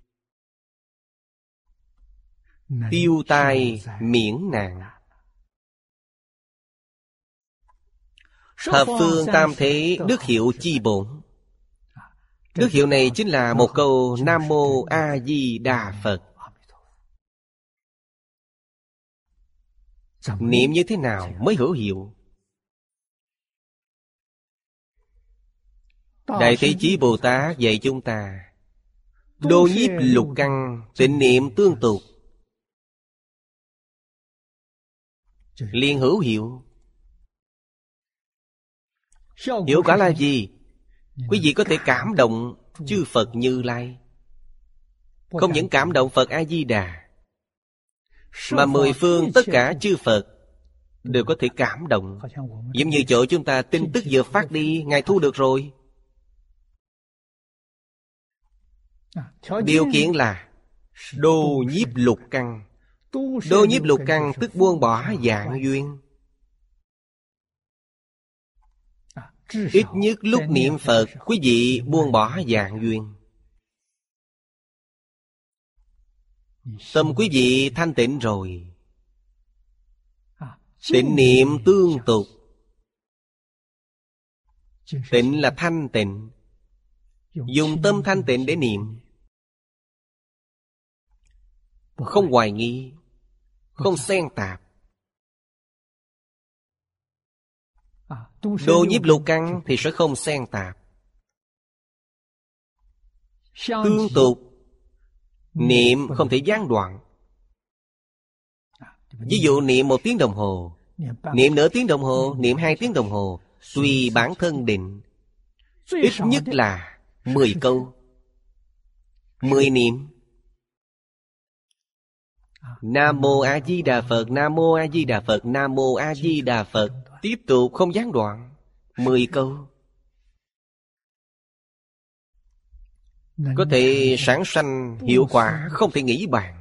tiêu tai miễn nạn. Thập phương tam thế đức hiệu chi bổn. Đức hiệu này chính là một câu Nam Mô A Di Đà Phật. Niệm như thế nào mới hữu hiệu? Đại Thế Chí Bồ Tát dạy chúng ta đô nhiếp lục căn, tịnh niệm tương tục, liền hữu hiệu. Hiệu quả là gì? Quý vị có thể cảm động chư Phật Như Lai. Không những cảm động Phật A-di-đà, mà mười phương tất cả chư Phật đều có thể cảm động. Giống như chỗ chúng ta tin tức vừa phát đi, Ngài thu được rồi. Điều kiện là đô nhiếp lục căn. Đô nhiếp lục căn tức buông bỏ dạng duyên. Ít nhất lúc niệm Phật, quý vị buông bỏ dạng duyên. Tâm quý vị thanh tịnh rồi, tịnh niệm tương tục. Tịnh là thanh tịnh, dùng tâm thanh tịnh để niệm, không hoài nghi, không xen tạp. Đô nhiếp lục căn thì sẽ không xen tạp. Tương tục, niệm không thể gián đoạn. Ví dụ niệm 1 tiếng đồng hồ, niệm nửa tiếng đồng hồ, niệm 2 tiếng đồng hồ, tùy bản thân định. Ít nhất là 10 câu, 10 niệm. Nam Mô A Di Đà Phật, Nam Mô A Di Đà Phật, Nam Mô A Di Đà Phật. Tiếp tục không gián đoạn, 10 câu. Có thể sản sanh hiệu quả không thể nghĩ bàn.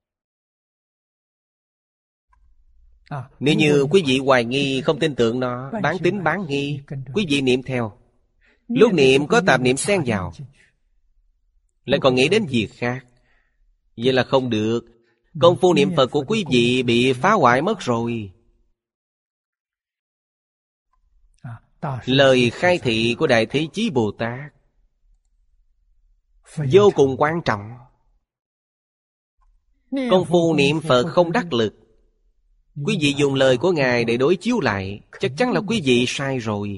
Nếu như quý vị hoài nghi, không tin tưởng nó, bán tín bán nghi, quý vị niệm theo. Lúc niệm có tạp niệm xen vào, lại còn nghĩ đến việc khác, vậy là không được. Công phu niệm Phật của quý vị bị phá hoại mất rồi. Lời khai thị của Đại Thế Chí Bồ Tát vô cùng quan trọng. Công phu niệm Phật không đắc lực, quý vị dùng lời của Ngài để đối chiếu lại, chắc chắn là quý vị sai rồi.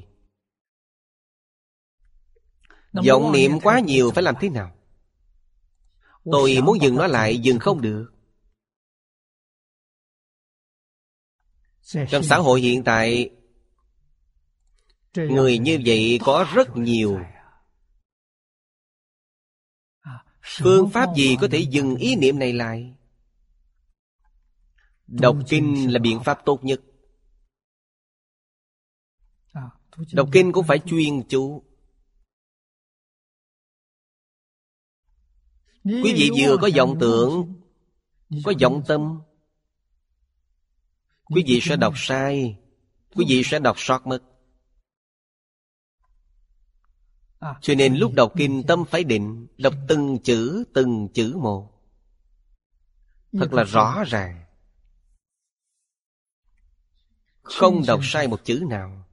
Vọng niệm quá nhiều phải làm thế nào? Tôi muốn dừng nó lại, dừng không được. Trong xã hội hiện tại, người như vậy có rất nhiều. Phương pháp gì có thể dừng ý niệm này lại? Đọc kinh là biện pháp tốt nhất. Đọc kinh cũng phải chuyên chú. Quý vị vừa có vọng tưởng, có vọng tâm, quý vị sẽ đọc sai, quý vị sẽ đọc sót mất. Cho nên lúc đọc kinh tâm phải định, đọc từng chữ một, thật là rõ ràng, không đọc sai một chữ nào,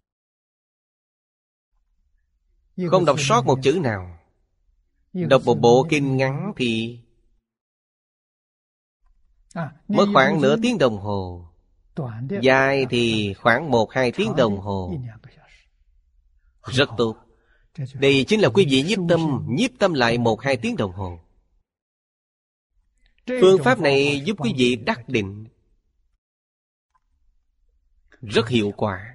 không đọc sót một chữ nào. Đọc một bộ kinh ngắn thì mất khoảng nửa tiếng đồng hồ, dài thì khoảng 1-2 tiếng đồng hồ. Rất tốt. Đây chính là quý vị nhiếp tâm lại 1-2 tiếng đồng hồ. Phương pháp này giúp quý vị đắc định, rất hiệu quả.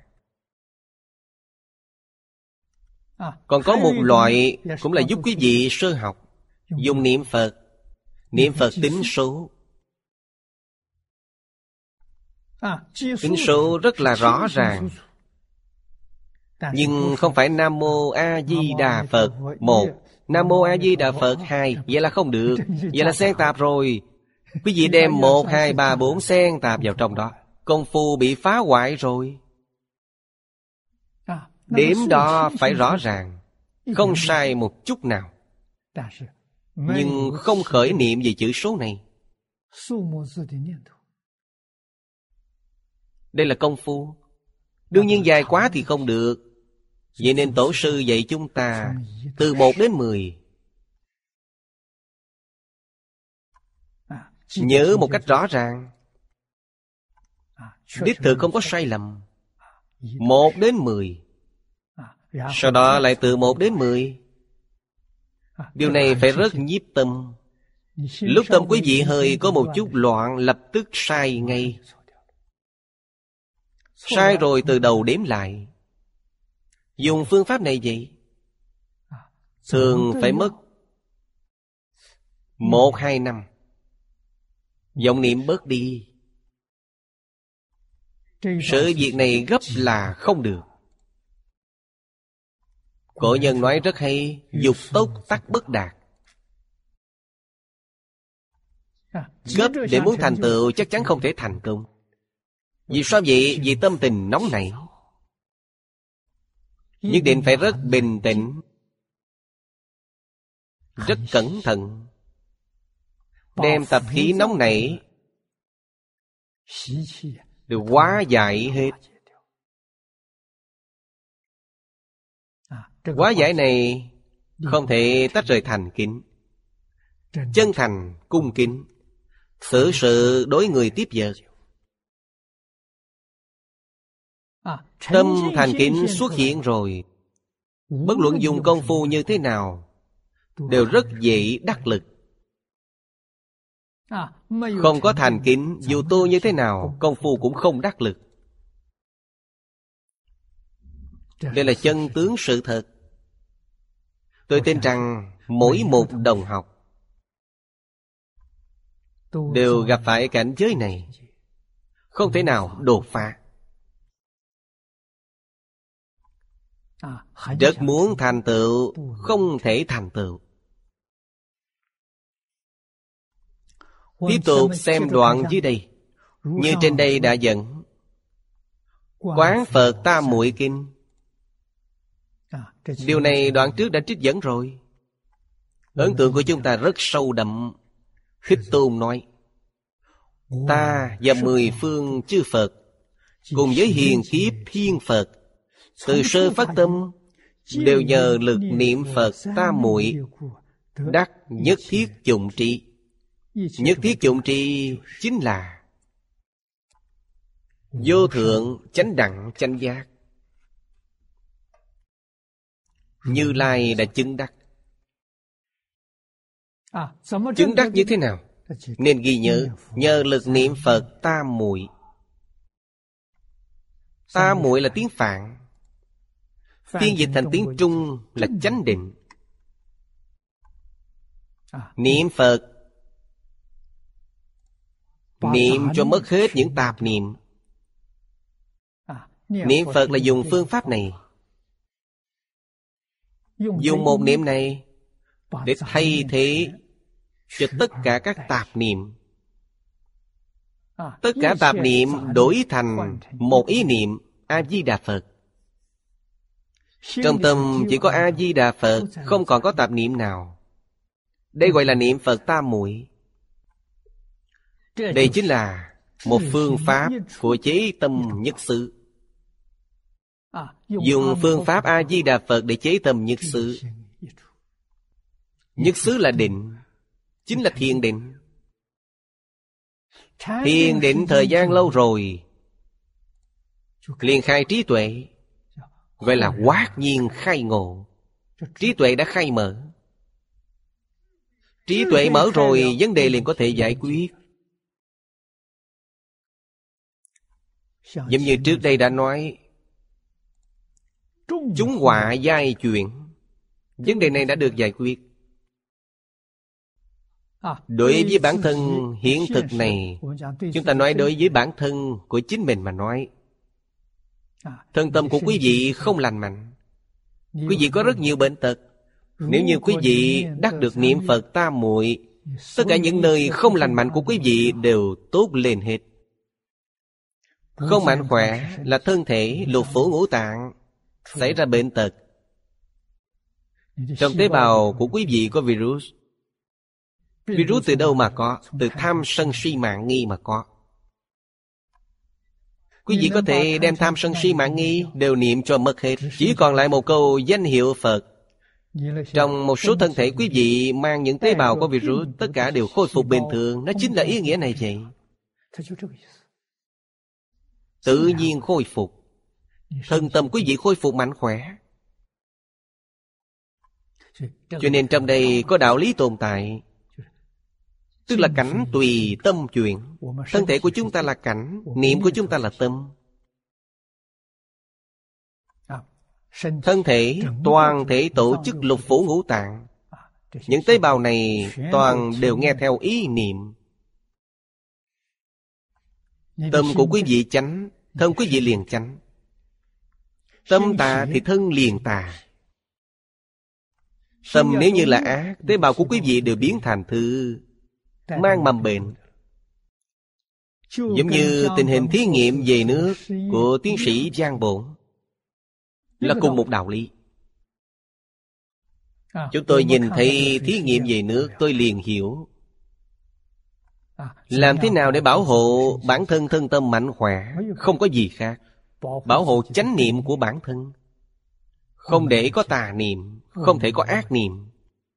Còn có một loại cũng là giúp quý vị sơ học, dùng niệm Phật. Niệm Phật tính số. Tính số rất là rõ ràng. Nhưng không phải Nam Mô A Di Đà Phật 1, Nam Mô A Di Đà Phật 2. Vậy là không được, vậy là xen tạp rồi. Quý vị đem 1, 2, 3, 4 xen tạp vào trong đó, công phu bị phá hoại rồi. Điểm đó phải rõ ràng, không sai một chút nào. Nhưng không khởi niệm về chữ số này. Đây là công phu. Đương nhiên dài quá thì không được. Vậy nên tổ sư dạy chúng ta từ 1 đến 10. Nhớ một cách rõ ràng, đích thực không có sai lầm. 1 đến 10. Sau đó lại từ 1 đến 10. Điều này phải rất nhiếp tâm. Lúc tâm quý vị hơi có một chút loạn, lập tức sai ngay. Sai rồi từ đầu đếm lại. Dùng phương pháp này vậy, thường phải mất 1-2 năm. Vọng niệm bớt đi. Sự việc này gấp là không được. Cổ nhân nói rất hay, dục tốc tắc bất đạt. Gấp để muốn thành tựu chắc chắn không thể thành công. Vì sao vậy? Vì tâm tình nóng nảy. Nhất định phải rất bình tĩnh, rất cẩn thận, đem tập khí nóng nảy được hóa giải hết. Hóa giải này không thể tách rời thành kính. Chân thành, cung kính, xử sự đối người tiếp vật. Tâm thành kính xuất hiện rồi, bất luận dùng công phu như thế nào đều rất dễ đắc lực. Không có thành kính, dù tu như thế nào công phu cũng không đắc lực. Đây là chân tướng sự thật. Tôi tin rằng mỗi một đồng học đều gặp phải cảnh giới này, không thể nào đột phá. Rất muốn thành tựu, không thể thành tựu. Tiếp tục xem đoạn dưới đây. Như trên đây đã dẫn Quán Phật Tam Muội Kinh. Điều này đoạn trước đã trích dẫn rồi. Ấn tượng của chúng ta rất sâu đậm. Thích Tôn nói: ta và 10 phương chư Phật cùng với hiền kiếp thiên Phật, từ sơ phát tâm đều nhờ lực niệm Phật Tam Muội đắc nhất thiết dụng trì. Nhất thiết dụng trì chính là vô thượng chánh đẳng chánh giác. Như Lai đã chứng đắc. Chứng đắc như thế nào? Nên ghi nhớ, nhờ lực niệm Phật Tam Muội. Tam Muội là tiếng Phạn, phiên dịch thành tiếng Trung là chánh định. Niệm Phật, niệm cho mất hết những tạp niệm. Niệm Phật là dùng phương pháp này, dùng một niệm này để thay thế cho tất cả các tạp niệm. Tất cả tạp niệm đổi thành một ý niệm A-di-đà Phật. Trong tâm chỉ có A-di-đà Phật, không còn có tạp niệm nào. Đây gọi là niệm Phật tam muội. Đây chính là một phương pháp của chế tâm nhất xứ. Dùng phương pháp A-di-đà Phật để chế tâm nhất xứ. Nhất xứ là định, chính là thiền định. Thiền định thời gian lâu rồi liền khai trí tuệ, gọi là hoát nhiên khai ngộ. Trí tuệ đã khai mở. Trí tuệ mở rồi, vấn đề liền có thể giải quyết. Giống như trước đây đã nói, chúng họa giai chuyển, vấn đề này đã được giải quyết. Đối với bản thân hiện thực này, chúng ta nói đối với bản thân của chính mình mà nói, thân tâm của quý vị không lành mạnh. Quý vị có rất nhiều bệnh tật. Nếu như quý vị đắc được niệm Phật tam muội, tất cả những nơi không lành mạnh của quý vị đều tốt lên hết. Không mạnh khỏe là thân thể, lục phủ ngũ tạng xảy ra bệnh tật. Trong tế bào của quý vị có virus. Virus từ đâu mà có? Từ tham sân si mạn nghi mà có. Quý vị có thể đem tham sân si mạn nghi đều niệm cho mất hết. Chỉ còn lại một câu danh hiệu Phật. Trong một số thân thể quý vị mang những tế bào có virus, tất cả đều khôi phục bình thường. Nó chính là ý nghĩa này vậy. Tự nhiên khôi phục. Thân tâm quý vị khôi phục mạnh khỏe. Cho nên trong đây có đạo lý tồn tại, tức là cảnh tùy tâm chuyển. Thân thể của chúng ta là cảnh, niệm của chúng ta là tâm. Thân thể, toàn thể tổ chức lục phủ ngũ tạng. Những tế bào này toàn đều nghe theo ý niệm. Tâm của quý vị chánh, thân quý vị liền chánh. Tâm tà thì thân liền tà. Tâm nếu như là ác, tế bào của quý vị đều biến thành thứ mang mầm bệnh. Giống như tình hình thí nghiệm về nước của tiến sĩ Giang Bổn, là cùng một đạo lý. Chúng tôi nhìn thấy thí nghiệm về nước, tôi liền hiểu làm thế nào để bảo hộ bản thân thân tâm mạnh khỏe. Không có gì khác. Bảo hộ chánh niệm của bản thân, không để có tà niệm, không thể có ác niệm.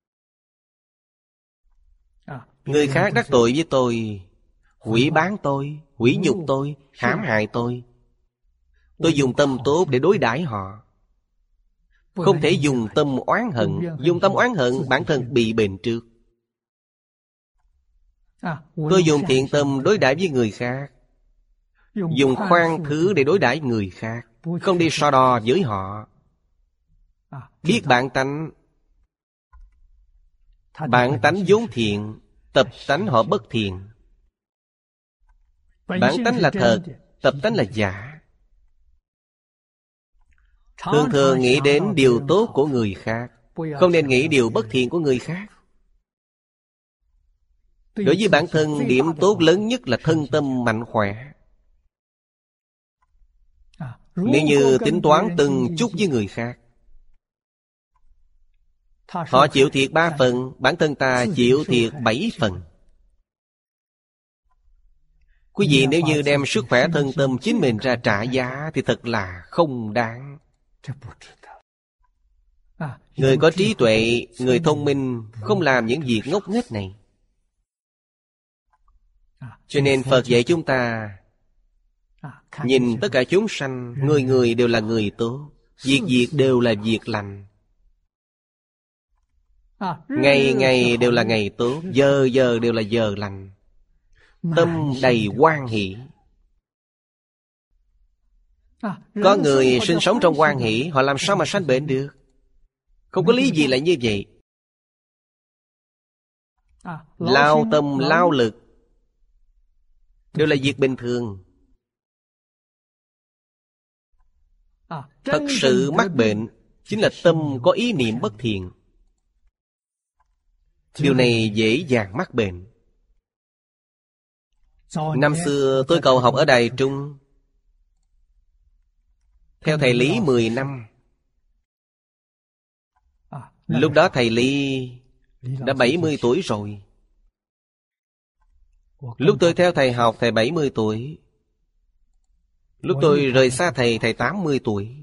Người khác đắc tội với tôi, hủy bán tôi, hủy nhục tôi, hãm hại tôi dùng tâm tốt để đối đãi họ. Không thể dùng tâm oán hận. Dùng tâm oán hận, bản thân bị bệnh trước. Tôi dùng thiện tâm đối đãi với người khác, dùng khoan thứ để đối đãi người khác, không đi so đo với họ. Biết bản tánh, bản tánh vốn thiện, tập tánh họ bất thiện. Bản tánh là thật, tập tánh là giả. Thường thường nghĩ đến điều tốt của người khác, không nên nghĩ điều bất thiện của người khác. Đối với bản thân, điểm tốt lớn nhất là thân tâm mạnh khỏe. Nếu như tính toán từng chút với người khác, họ chịu thiệt 3 phần, bản thân ta chịu thiệt 7 phần. Quý vị nếu như đem sức khỏe thân tâm chính mình ra trả giá thì thật là không đáng. Người có trí tuệ, người thông minh không làm những việc ngốc nghếch này. Cho nên Phật dạy chúng ta nhìn tất cả chúng sanh, người người đều là người tốt, việc việc đều là việc lành. Ngày ngày đều là ngày tốt, giờ giờ đều là giờ lành. Tâm đầy hoan hỷ. Có người sinh sống trong hoan hỷ, họ làm sao mà sanh bệnh được? Không có lý gì lại như vậy. Lao tâm, lao lực đều là việc bình thường. Thật sự mắc bệnh chính là tâm có ý niệm bất thiện. Điều này dễ dàng mắc bệnh. Năm xưa tôi cầu học ở Đài Trung, theo thầy Lý 10 năm. Lúc đó thầy Lý đã 70 tuổi rồi. Lúc tôi theo thầy học, thầy 70 tuổi. Lúc tôi rời xa thầy, thầy 80 tuổi.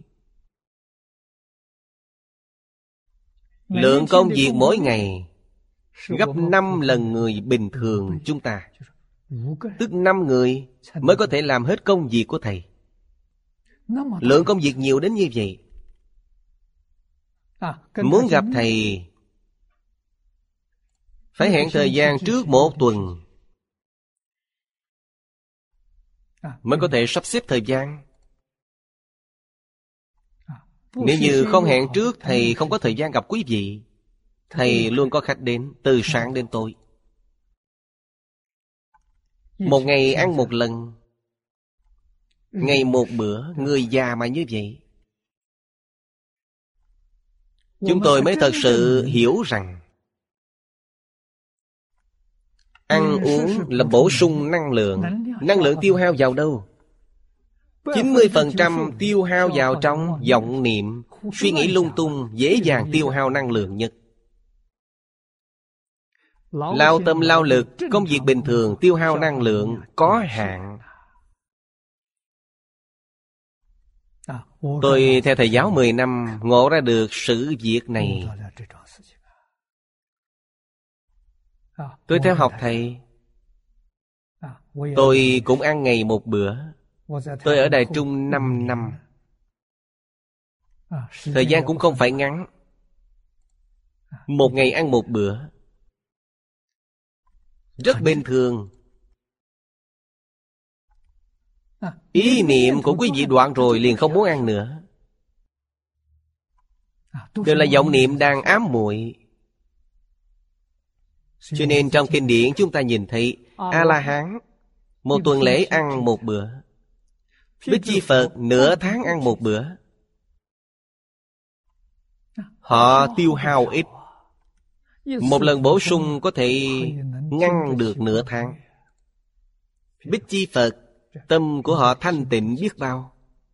Lượng công việc mỗi ngày gấp 5 lần người bình thường chúng ta. Tức 5 người mới có thể làm hết công việc của thầy. Lượng công việc nhiều đến như vậy. Muốn gặp thầy phải hẹn thời gian trước 1 tuần mới có thể sắp xếp thời gian. Nếu như không hẹn trước, thầy không có thời gian gặp quý vị. Thầy luôn có khách đến từ sáng đến tối. Một ngày ăn 1 lần, ngày 1 bữa. Người già mà như vậy. Chúng tôi mới thật sự hiểu rằng ăn uống là bổ sung năng lượng. Năng lượng tiêu hao vào đâu? 90% tiêu hao vào trong vọng niệm. Suy nghĩ lung tung dễ dàng tiêu hao năng lượng nhất. Lao tâm lao lực, công việc bình thường tiêu hao năng lượng có hạn. Tôi theo thầy giáo 10 năm ngộ ra được sự việc này. Tôi theo học thầy. Tôi cũng ăn ngày 1 bữa. Tôi ở Đài Trung 5 năm. Thời gian cũng không phải ngắn. 1 ngày ăn 1 bữa. Rất bình thường. Ý niệm của quý vị đoạn rồi liền không muốn ăn nữa. Đều là vọng niệm đang ám muội. Cho nên trong kinh điển chúng ta nhìn thấy A-la-hán 1 tuần lễ ăn 1 bữa. Bích Chi Phật nửa tháng ăn 1 bữa. Họ tiêu hao ít. 1 lần bổ sung có thể ngăn được nửa tháng. Bích Chi Phật, tâm của họ thanh tịnh biết bao.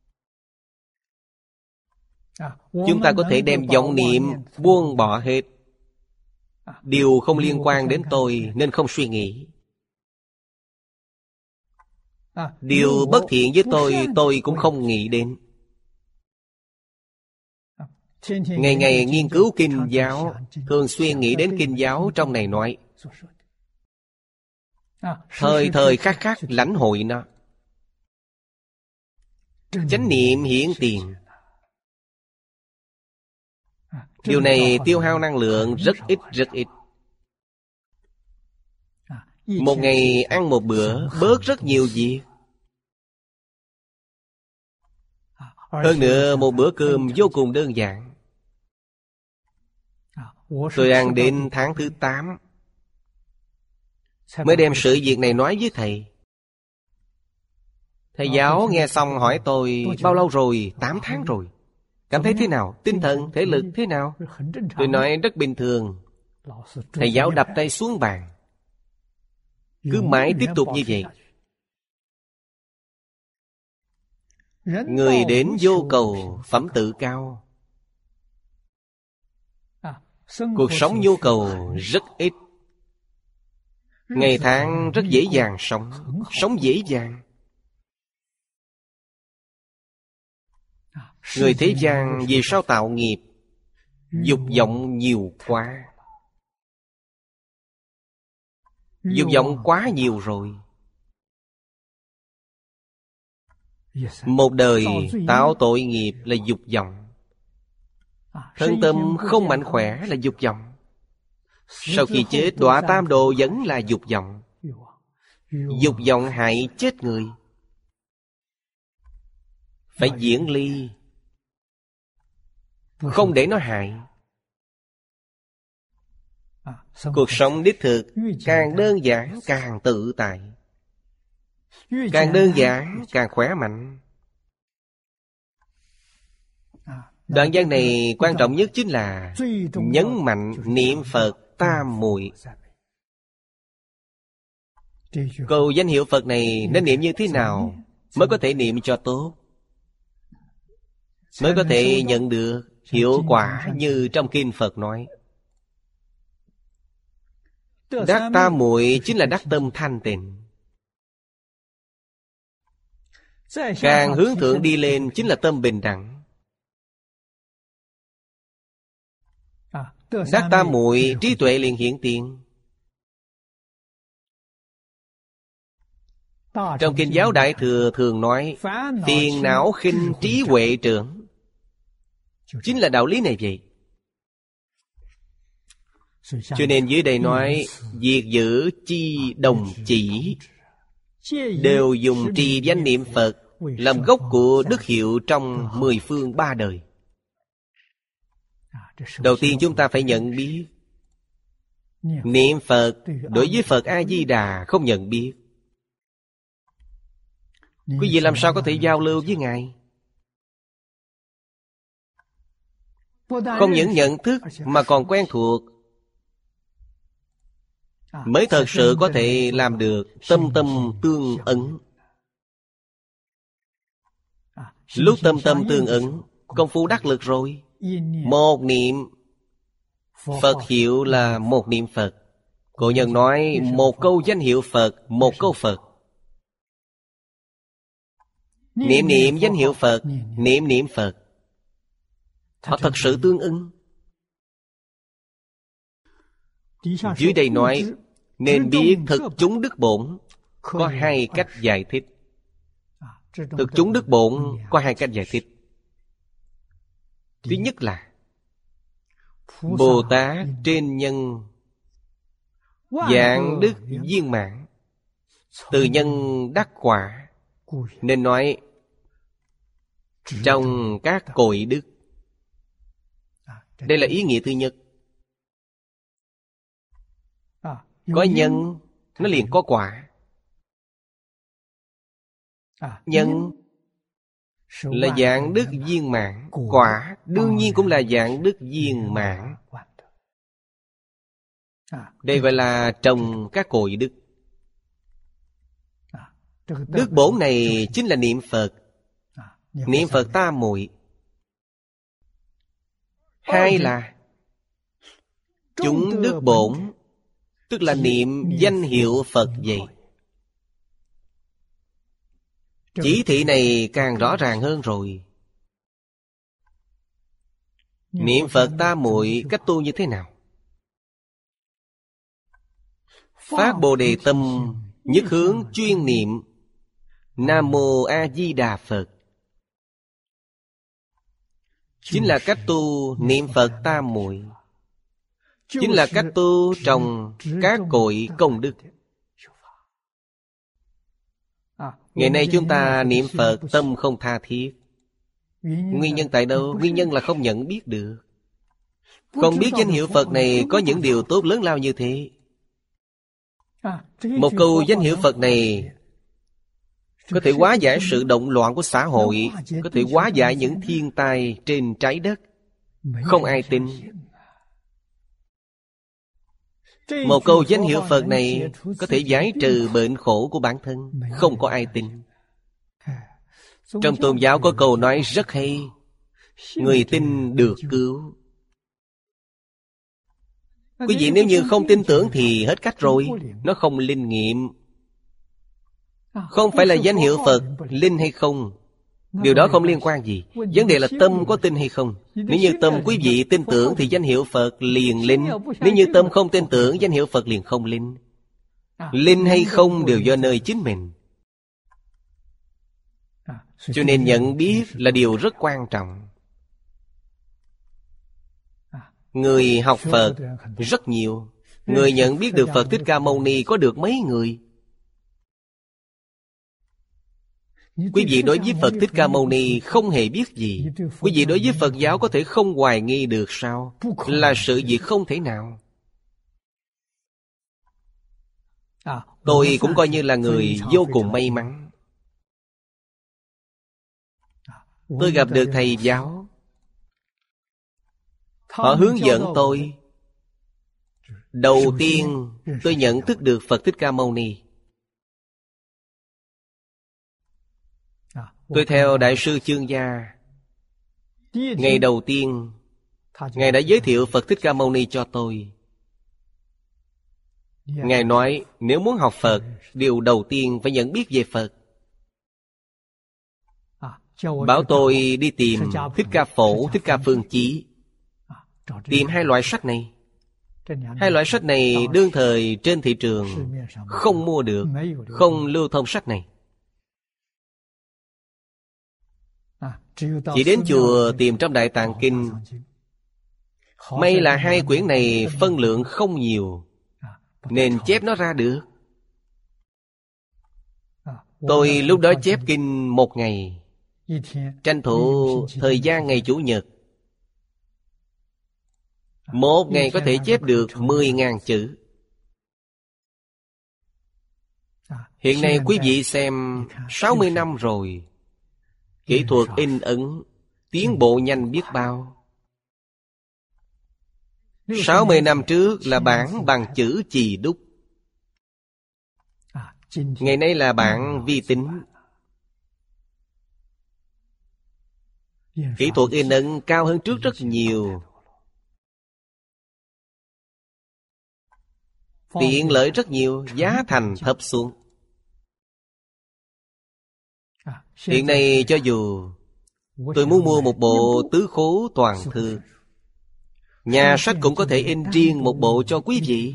Chúng ta có thể đem vọng niệm buông bỏ hết. Điều không liên quan đến tôi nên không suy nghĩ. Điều bất thiện với tôi cũng không nghĩ đến. Ngày ngày nghiên cứu kinh giáo, thường xuyên nghĩ đến kinh giáo trong này nói. Thời thời khắc khắc lãnh hội nó. Chánh niệm hiển tiền. Điều này tiêu hao năng lượng rất ít rất ít. 1 ngày ăn 1 bữa bớt rất nhiều việc. Hơn nữa 1 bữa cơm vô cùng đơn giản. Tôi ăn đến tháng thứ 8 mới đem sự việc này nói với thầy. Thầy giáo nghe xong hỏi tôi bao lâu rồi? 8 tháng rồi. Cảm thấy thế nào? Tinh thần, thể lực thế nào? Tôi nói rất bình thường. Thầy giáo đập tay xuống bàn. Cứ mãi tiếp tục như vậy. Người đến vô cầu, phẩm tự cao. Cuộc sống nhu cầu rất ít. Ngày tháng rất dễ dàng sống. Sống dễ dàng. Người thế gian vì sao tạo nghiệp? Dục vọng nhiều quá. Dục vọng quá nhiều rồi. Một đời tạo tội nghiệp là dục vọng. Thân tâm không mạnh khỏe là dục vọng. Sau khi chết đọa tam đồ vẫn là dục vọng. Dục vọng hại chết người. Phải diễn ly, không để nó hại. Cuộc sống đích thực càng đơn giản càng tự tại. Càng đơn giản càng khỏe mạnh. Đoạn văn này quan trọng nhất chính là nhấn mạnh niệm Phật tam muội. Câu danh hiệu Phật này nên niệm như thế nào mới có thể niệm cho tốt, mới có thể nhận được hiệu quả như trong kinh Phật nói. Đắc tam muội chính là đắc tâm thanh tịnh. Càng hướng thượng đi lên chính là tâm bình đẳng. Đắc tam muội trí tuệ liền hiện tiền. Trong kinh giáo Đại Thừa thường nói phiền não khinh trí huệ trưởng, chính là đạo lý này vậy. Cho nên dưới đây nói việc giữ chi đồng chỉ, đều dùng trì danh niệm Phật làm gốc của đức hiệu trong 10 phương 3 đời. Đầu tiên chúng ta phải nhận biết, niệm Phật đối với Phật A-di-đà không nhận biết. Quý vị làm sao có thể giao lưu với Ngài? Không những nhận thức mà còn quen thuộc, mới thật sự có thể làm được tâm tâm tương ứng. Lúc tâm tâm tương ứng, công phu đắc lực rồi. Một niệm Phật hiệu là một niệm Phật. Cổ nhân nói một câu danh hiệu Phật, một câu Phật. Niệm niệm danh hiệu Phật, niệm niệm Phật, họ thật sự tương ứng. Dưới đây nói nên biết thực chúng đức bổn có 2 cách giải thích. Thực chúng đức bổn có 2 cách giải thích. Thứ nhất là Bồ Tát trên nhân dạng đức viên mãn, từ nhân đắc quả, nên nói trong các cội đức. Đây là ý nghĩa thứ nhất. Có nhân, nó liền có quả. Nhân là dạng đức viên mãn, quả đương nhiên cũng là dạng đức viên mãn. Đây gọi là trồng các cội đức. Đức bổn này chính là niệm Phật. Niệm Phật tam muội. 2 là chúng đức bổn, tức là niệm danh hiệu Phật vậy. Chỉ thị này càng rõ ràng hơn rồi. Niệm Phật tam muội cách tu như thế nào? Phát Bồ Đề tâm, nhất hướng chuyên niệm Nam Mô A Di Đà Phật, chính là cách tu niệm Phật tam muội, chính là cách tu trồng các cội công đức. Ngày nay chúng ta niệm Phật tâm không tha thiết. Nguyên nhân tại đâu? Nguyên nhân là không nhận biết được. Không biết danh hiệu Phật này có những điều tốt lớn lao như thế. Một câu danh hiệu Phật này có thể hóa giải sự động loạn của xã hội, có thể hóa giải những thiên tai trên trái đất. Không ai tin. Một câu danh hiệu Phật này có thể giải trừ bệnh khổ của bản thân. Không có ai tin. Trong tôn giáo có câu nói rất hay: người tin được cứu. Quý vị nếu như không tin tưởng thì hết cách rồi. Nó không linh nghiệm. Không phải là danh hiệu Phật linh hay không, điều đó không liên quan gì. Vấn đề là tâm có tin hay không. Nếu như tâm quý vị tin tưởng thì danh hiệu Phật liền linh. Nếu như tâm không tin tưởng, danh hiệu Phật liền không linh. Linh hay không đều do nơi chính mình. Cho nên nhận biết là điều rất quan trọng. Người học Phật rất nhiều. Người nhận biết được Phật Thích Ca Mâu Ni có được mấy người? Quý vị đối với Phật Thích Ca Mâu Ni không hề biết gì. Quý vị đối với Phật giáo có thể không hoài nghi được sao? Là sự việc không thể nào. Tôi cũng coi như là người vô cùng may mắn. Tôi gặp được thầy giáo. Họ hướng dẫn tôi. Đầu tiên tôi nhận thức được Phật Thích Ca Mâu Ni. Tôi theo Đại sư Chương Gia. Ngày đầu tiên Ngài đã giới thiệu Phật Thích Ca Mâu Ni cho tôi. Ngài nói nếu muốn học Phật, điều đầu tiên phải nhận biết về Phật. Bảo tôi đi tìm Thích Ca Phổ, Thích Ca Phương Chí. Tìm hai loại sách này. Hai loại sách này đương thời trên thị trường không mua được, không lưu thông sách này. Chỉ đến chùa tìm trong Đại Tạng Kinh. May là hai quyển này phân lượng không nhiều, nên chép nó ra được. Tôi lúc đó chép kinh một ngày, tranh thủ thời gian ngày Chủ nhật. Một ngày có thể chép được 10.000 chữ. Hiện nay quý vị xem 60 năm rồi, kỹ thuật in ấn tiến bộ nhanh biết bao. 60 năm trước là bản bằng chữ chì đúc, ngày nay là bản vi tính. Kỹ thuật in ấn cao hơn trước rất nhiều, tiện lợi rất nhiều, giá thành thấp xuống. Hiện nay cho dù tôi muốn mua một bộ Tứ Khố Toàn Thư, nhà sách cũng có thể in riêng một bộ cho quý vị.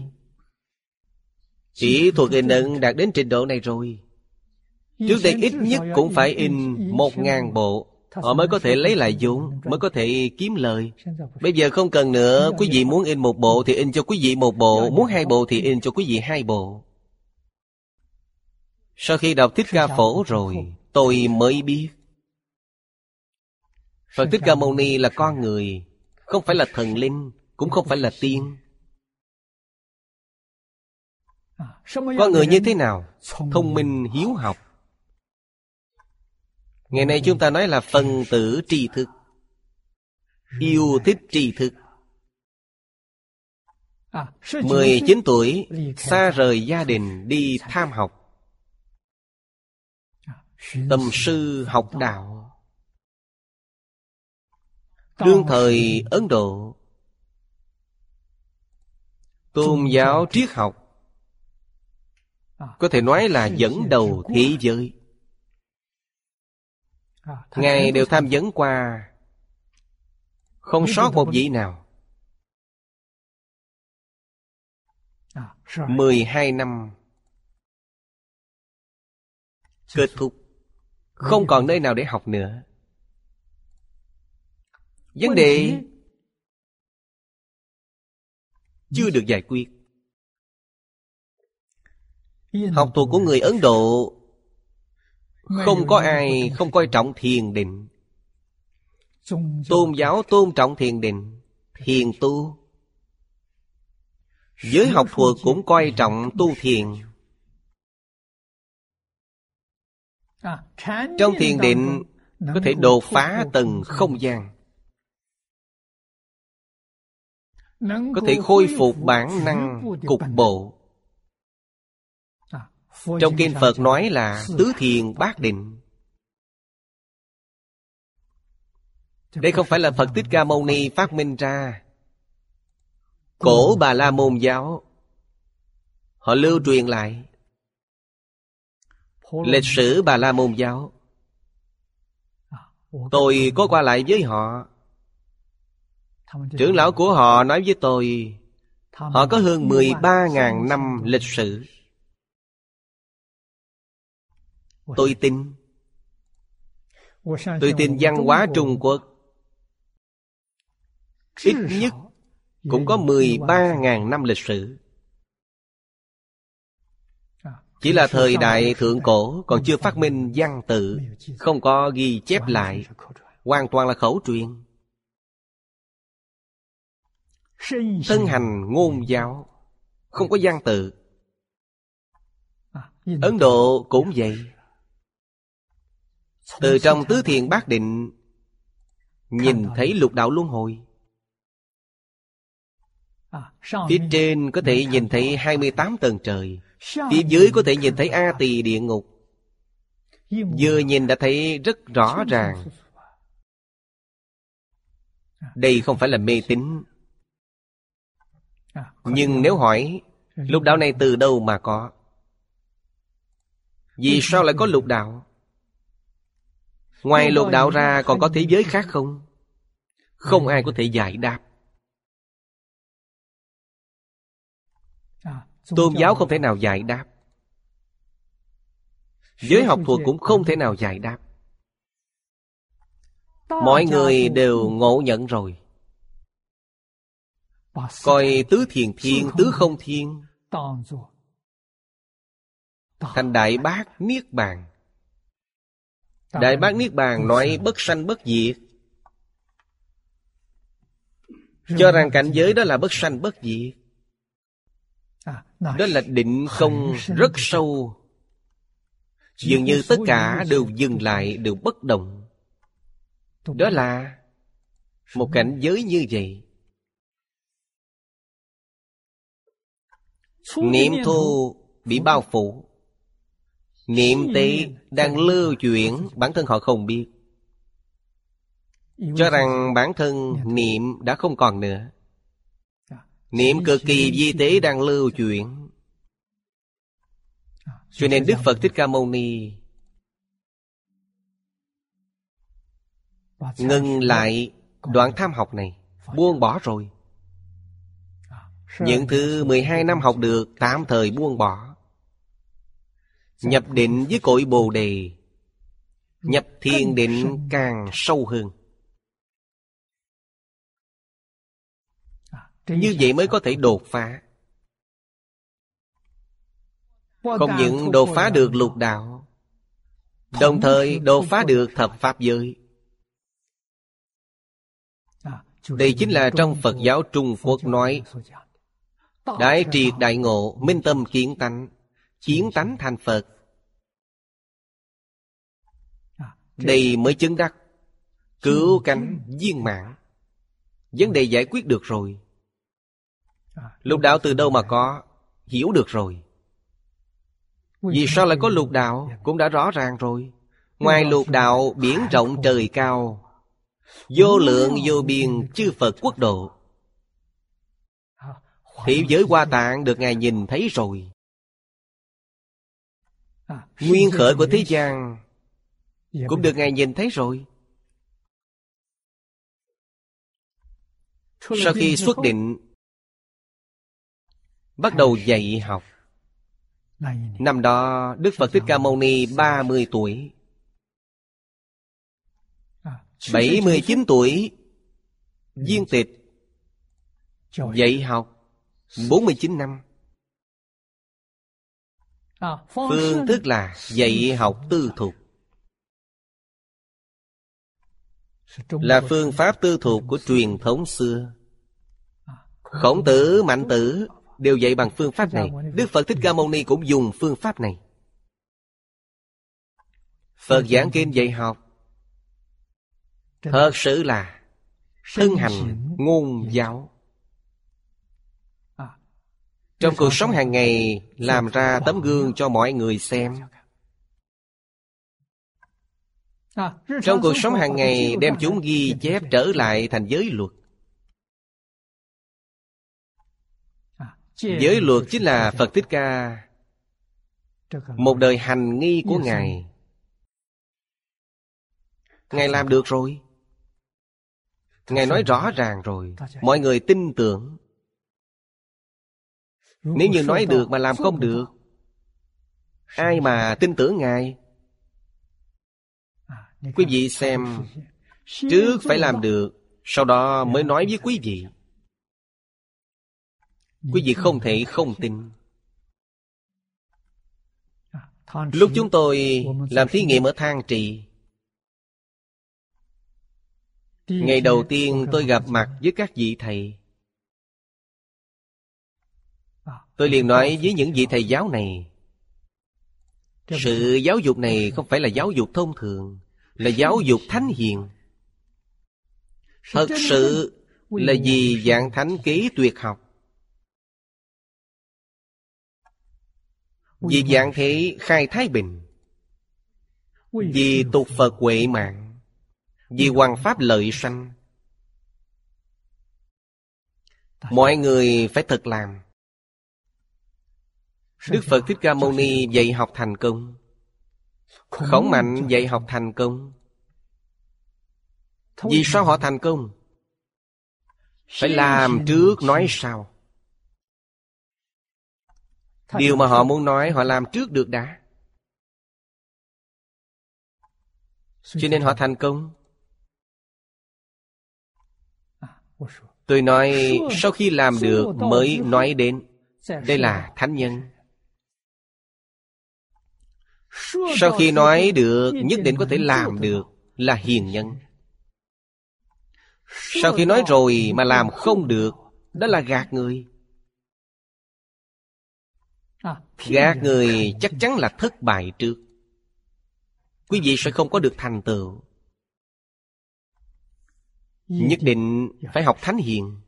Kỹ thuật in ấn đạt đến trình độ này rồi. Trước đây ít nhất cũng phải in 1.000 bộ, họ mới có thể lấy lại vốn, mới có thể kiếm lời. Bây giờ không cần nữa. Quý vị muốn in một bộ thì in cho quý vị một bộ, muốn hai bộ thì in cho quý vị hai bộ. Sau khi đọc Thích Ca Phổ rồi, tôi mới biết Phật Thích Ca Mâu Ni là con người, không phải là thần linh, cũng không phải là tiên. Con người như thế nào? Thông minh, hiếu học. Ngày nay chúng ta nói là phần tử tri thức, yêu thích tri thức. 19 tuổi xa rời gia đình đi tham học, tầm sư học đạo. Đương thời Ấn Độ, tôn giáo triết học có thể nói là dẫn đầu thế giới. Ngài đều tham vấn qua, không sót một vị nào. 12 năm kết thúc, không còn nơi nào để học nữa. Vấn đề chưa được giải quyết. Học thuật của người Ấn Độ không có ai không coi trọng thiền định. Tôn giáo tôn trọng thiền định, thiền tu. Giới học thuật cũng coi trọng tu thiền. Trong thiền định có thể đột phá tầng không gian, có thể khôi phục bản năng cục bộ. Trong kinh Phật nói là tứ thiền bát định. Đây không phải là Phật Thích Ca Mâu Ni phát minh ra. Cổ Bà La Môn giáo họ lưu truyền lại. Lịch sử Bà La Môn giáo, tôi có qua lại với họ. Trưởng lão của họ nói với tôi, họ có hơn 13.000 năm lịch sử. Tôi tin. Tôi tin văn hóa Trung Quốc ít nhất cũng có 13.000 năm lịch sử. Chỉ là thời đại thượng cổ, còn chưa phát minh văn tự, không có ghi chép lại, hoàn toàn là khẩu truyền. Thân hành ngôn giáo, không có văn tự. Ấn Độ cũng vậy. Từ trong tứ thiền bát định nhìn thấy lục đạo luân hồi. Phía trên có thể nhìn thấy 28 tầng trời, phía dưới có thể nhìn thấy A Tỳ địa ngục. Vừa nhìn đã thấy rất rõ ràng. Đây không phải là mê tín. Nhưng nếu hỏi lục đạo này từ đâu mà có? Vì sao lại có lục đạo? Ngoài lục đạo ra còn có thế giới khác không? Không ai có thể giải đáp. Tôn giáo không thể nào giải đáp. Giới học thuật cũng không thể nào giải đáp. Mọi người đều ngộ nhận rồi. Coi tứ thiền thiên, tứ không thiên thành Đại Bát Niết Bàn. Đại Bát Niết Bàn nói bất sanh bất diệt, cho rằng cảnh giới đó là bất sanh bất diệt. Đó là định công rất sâu. Dường như tất cả đều dừng lại, đều bất động. Đó là một cảnh giới như vậy. Niệm thô bị bao phủ, niệm tế đang lưu chuyển, bản thân họ không biết, cho rằng bản thân niệm đã không còn nữa. Niệm cực kỳ vi tế đang lưu chuyển. Cho nên Đức Phật Thích Ca Mâu Ni ngừng lại đoạn tham học này, buông bỏ rồi. Những thứ 12 năm học được tạm thời buông bỏ, nhập định với cội Bồ Đề, nhập thiền định càng sâu hơn. Như vậy mới có thể đột phá. Không những đột phá được lục đạo, đồng thời đột phá được thập pháp giới. Đây chính là trong Phật giáo Trung Quốc nói đại triệt đại ngộ, minh tâm kiến tánh, kiến tánh thành Phật. Đây mới chứng đắc cứu cánh viên mãn. Vấn đề giải quyết được rồi. Lục đạo từ đâu mà có? Hiểu được rồi. Vì sao lại có lục đạo? Cũng đã rõ ràng rồi. Ngoài lục đạo, biển rộng trời cao, vô lượng vô biên chư Phật quốc độ. Thế giới Hoa Tạng được Ngài nhìn thấy rồi. Nguyên khởi của thế gian cũng được Ngài nhìn thấy rồi. Sau khi xuất định, bắt đầu dạy học. Năm đó Đức Phật Thích Ca Mâu Ni 30 tuổi, 79 tuổi viên tịch, dạy học 49 năm. Phương thức là dạy học tư thục, là phương pháp tư thục của truyền thống xưa. Khổng Tử, Mạnh Tử đều dạy bằng phương pháp này. Đức Phật Thích Ca Mâu Ni cũng dùng phương pháp này. Phật giảng kinh dạy học thật sự là thân hành ngôn giáo. Trong cuộc sống hàng ngày làm ra tấm gương cho mọi người xem. Trong cuộc sống hàng ngày đem chúng ghi chép trở lại thành giới luật. Giới luật chính là Phật Thích Ca một đời hành nghi của Ngài. Ngài làm được rồi. Ngài nói rõ ràng rồi, mọi người tin tưởng. Nếu như nói được mà làm không được, ai mà tin tưởng Ngài? Quý vị xem, trước phải làm được, sau đó mới nói với quý vị. Quý vị không thể không tin. Lúc chúng tôi làm thí nghiệm ở Thang Trì, ngày đầu tiên tôi gặp mặt với các vị thầy, tôi liền nói với những vị thầy giáo này, sự giáo dục này không phải là giáo dục thông thường, là giáo dục thánh hiền. Thật sự là vì dạng thánh kế tuyệt học, vì dạng thế khai thái bình, Vì tục Phật huệ mạng, vì hoằng pháp lợi sanh. Mọi người phải thật làm. Đức Phật Thích Ca Mâu Ni dạy học thành công, Khổng Mạnh dạy học thành công. Vì sao họ thành công? Phải làm trước nói sau. Điều mà họ muốn nói họ làm trước được đã, cho nên họ thành công. Tôi nói sau khi làm được mới nói đến. Đây là thánh nhân. Sau khi nói được nhất định có thể làm được là hiền nhân. Sau khi nói rồi mà làm không được, đó là gạt người. Gạt người chắc chắn là thất bại trước. Quý vị sẽ không có được thành tựu. Nhất định phải học thánh hiền.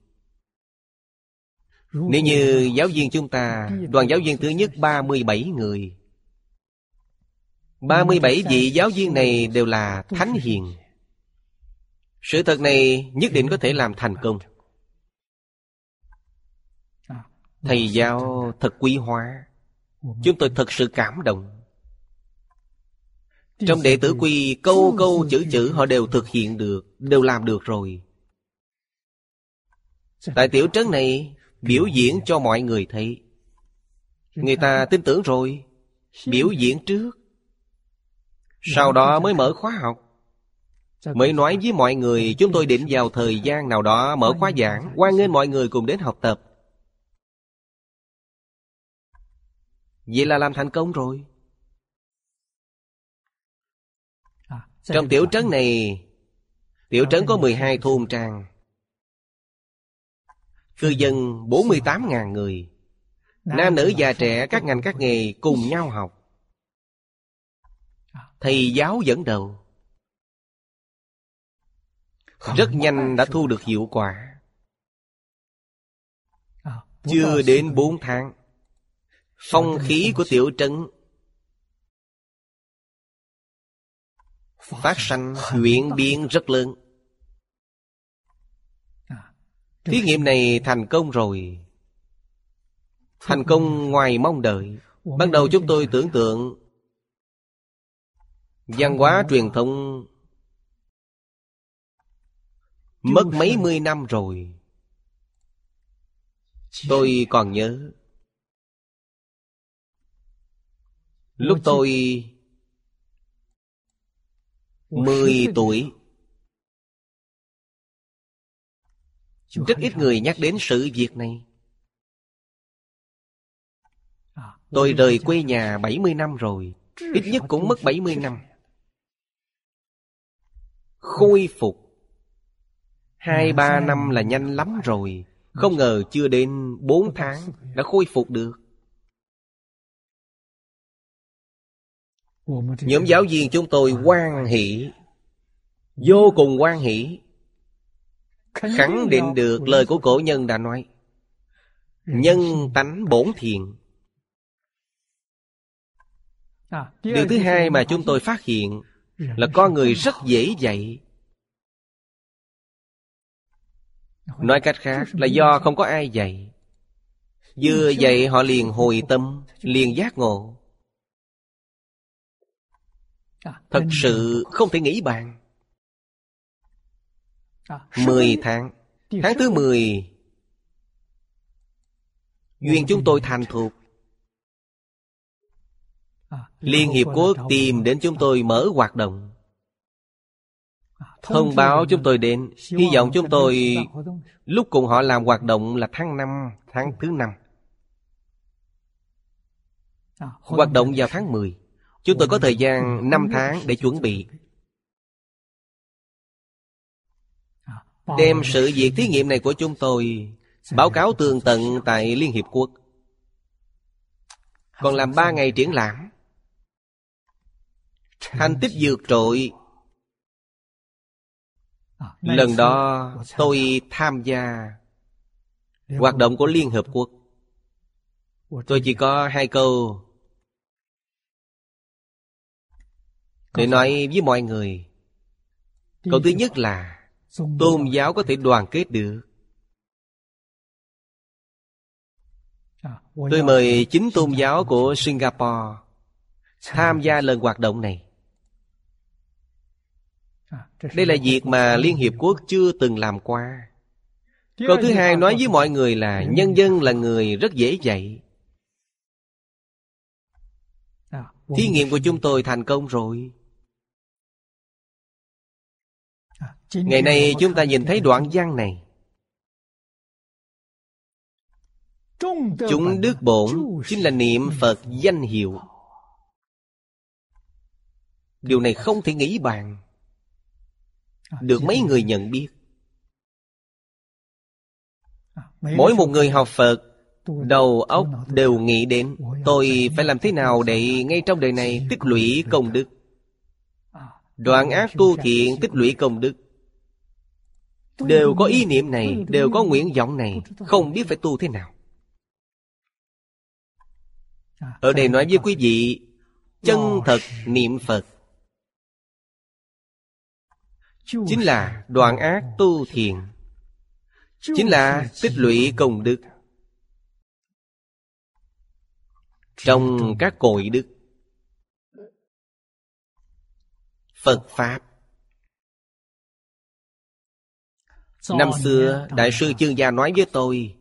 Nếu như giáo viên chúng ta, đoàn giáo viên thứ nhất 37 người, 37 vị giáo viên này đều là thánh hiền. Sự thật này nhất định có thể làm thành công. Thầy giáo thật quý hóa. Chúng tôi thật sự cảm động. Trong đệ tử quy, câu câu chữ chữ họ đều thực hiện được, đều làm được rồi. Tại tiểu trấn này, biểu diễn cho mọi người thấy. Người ta tin tưởng rồi, biểu diễn trước, sau đó mới mở khóa học. Mới nói với mọi người chúng tôi định vào thời gian nào đó mở khóa giảng, hoan nghênh mọi người cùng đến học tập. Vậy là làm thành công rồi. Trong tiểu trấn này, tiểu trấn có 12 thôn trang, cư dân 48.000 người. Nam nữ già trẻ các ngành các nghề cùng nhau học. Thầy giáo dẫn đầu. Rất nhanh đã thu được hiệu quả. Chưa đến 4 tháng, phong khí của tiểu trấn phát sanh chuyển biến rất lớn. Thí nghiệm này thành công rồi. Thành công ngoài mong đợi. Ban đầu chúng tôi tưởng tượng văn hóa truyền thống mất mấy mươi năm rồi. Tôi còn nhớ lúc tôi 10 tuổi, rất ít người nhắc đến sự việc này. Tôi rời quê nhà 70 năm rồi, ít nhất cũng mất 70 năm. Khôi phục 2-3 năm là nhanh lắm rồi. Không ngờ chưa đến 4 tháng đã khôi phục được. Nhóm giáo viên chúng tôi hoan hỷ, vô cùng hoan hỷ, khẳng định được lời của cổ nhân đã nói: nhân tánh bổn thiện. Điều thứ hai mà chúng tôi phát hiện là con người rất dễ dạy. Nói cách khác là do không có ai dạy. Vừa dạy họ liền hồi tâm, liền giác ngộ. Thật sự không thể nghĩ bàn. 10 tháng, tháng thứ 10, duyên chúng tôi thành thục. Liên Hiệp Quốc tìm đến chúng tôi mở hoạt động, thông báo chúng tôi đến, hy vọng chúng tôi lúc cùng họ làm hoạt động là tháng 5, tháng thứ 5. Hoạt động vào tháng 10. Chúng tôi có thời gian 5 tháng để chuẩn bị. Đem sự việc thí nghiệm này của chúng tôi báo cáo tường tận tại Liên Hiệp Quốc. Còn làm 3 ngày triển lãm. Thành tích vượt trội. Lần đó tôi tham gia hoạt động của Liên Hợp Quốc. Tôi chỉ có 2 câu: để nói với mọi người. Câu thứ nhất là tôn giáo có thể đoàn kết được. Tôi mời 9 tôn giáo của Singapore tham gia lần hoạt động này. Đây là việc mà Liên Hiệp Quốc chưa từng làm qua. Câu thứ hai nói với mọi người là nhân dân là người rất dễ dạy. Thí nghiệm của chúng tôi thành công rồi. Ngày nay chúng ta nhìn thấy đoạn văn này. Chúng đức bổn chính là niệm Phật danh hiệu. Điều này không thể nghĩ bàn. Được mấy người nhận biết. Mỗi một người học Phật, đầu óc đều nghĩ đến tôi phải làm thế nào để ngay trong đời này tích lũy công đức, đoạn ác tu thiện, tích lũy công đức. Đều có ý niệm này, đều có nguyện vọng này, không biết phải tu thế nào. Ở đây nói với quý vị, chân thật niệm Phật chính là đoạn ác tu thiện, chính là tích lũy công đức trong các cội đức. Phật Pháp. Năm xưa Đại sư Chương Gia nói với tôi,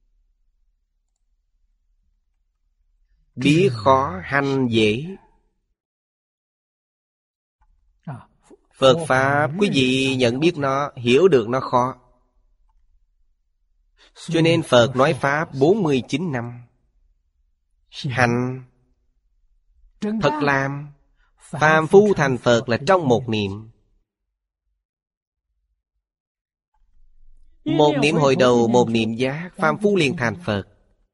biết khó hành dễ. Phật Pháp quý vị nhận biết nó, hiểu được nó khó. Cho nên Phật nói Pháp 49 năm. Hành thật làm, phàm phu thành Phật là trong một niệm. Một niệm hồi đầu, một niệm giác, phàm phu liền thành Phật.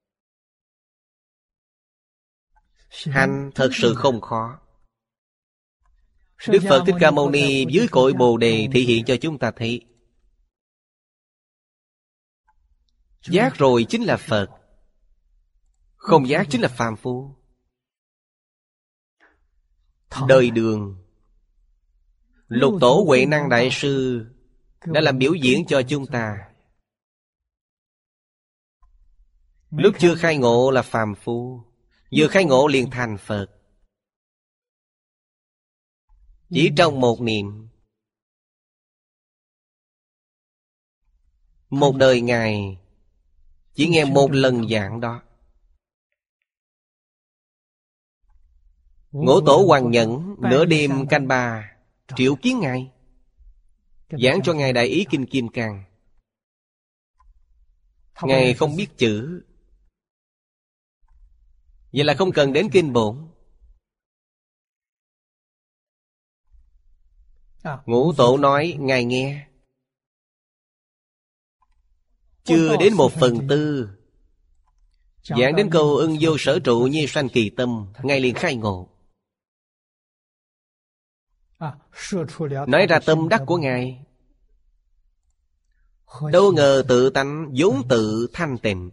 Hành thật sự không khó. Đức Phật Thích Ca Mâu Ni dưới cội Bồ Đề thị hiện cho chúng ta thấy. Giác rồi chính là Phật, không giác chính là phàm phu. Đời Đường, Lục Tổ Huệ Năng Đại Sư đã làm biểu diễn cho chúng ta. Lúc chưa khai ngộ là phàm phu, vừa khai ngộ liền thành Phật. Chỉ trong một niệm. Một đời Ngài chỉ nghe một lần giảng đó. Ngũ Tổ Hoàng Nhẫn nửa đêm canh 3 triệu kiến Ngài, giảng cho Ngài Đại Ý Kinh Kim Cang. Ngài không biết chữ, vậy là không cần đến kinh bổn. Ngũ Tổ nói Ngài nghe. Chưa đến 1/4, giảng đến câu ưng vô sở trụ nhi sanh kỳ tâm, Ngài liền khai ngộ. Nói ra tâm đắc của Ngài. Đâu ngờ tự tánh vốn tự thanh tịnh.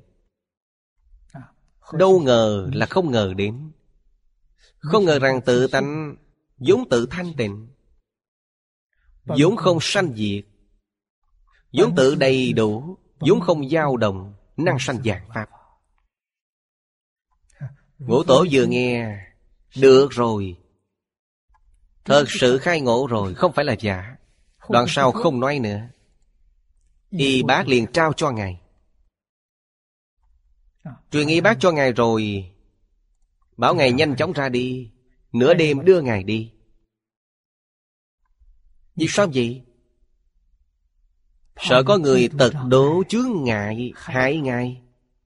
Đâu ngờ là không ngờ đến. Không ngờ rằng tự tánh vốn tự thanh tịnh, vốn không sanh diệt, vốn tự đầy đủ, vốn không dao động, năng sanh vạn pháp. Ngũ Tổ vừa nghe, được rồi, thật sự khai ngộ rồi, không phải là giả. Đoạn sau không nói nữa. Y bác liền trao cho Ngài. Truyền y bác cho Ngài rồi, bảo Ngài nhanh chóng ra đi, nửa đêm đưa Ngài đi. Vì sao vậy? Sợ có người tật đố chướng ngại hại Ngài.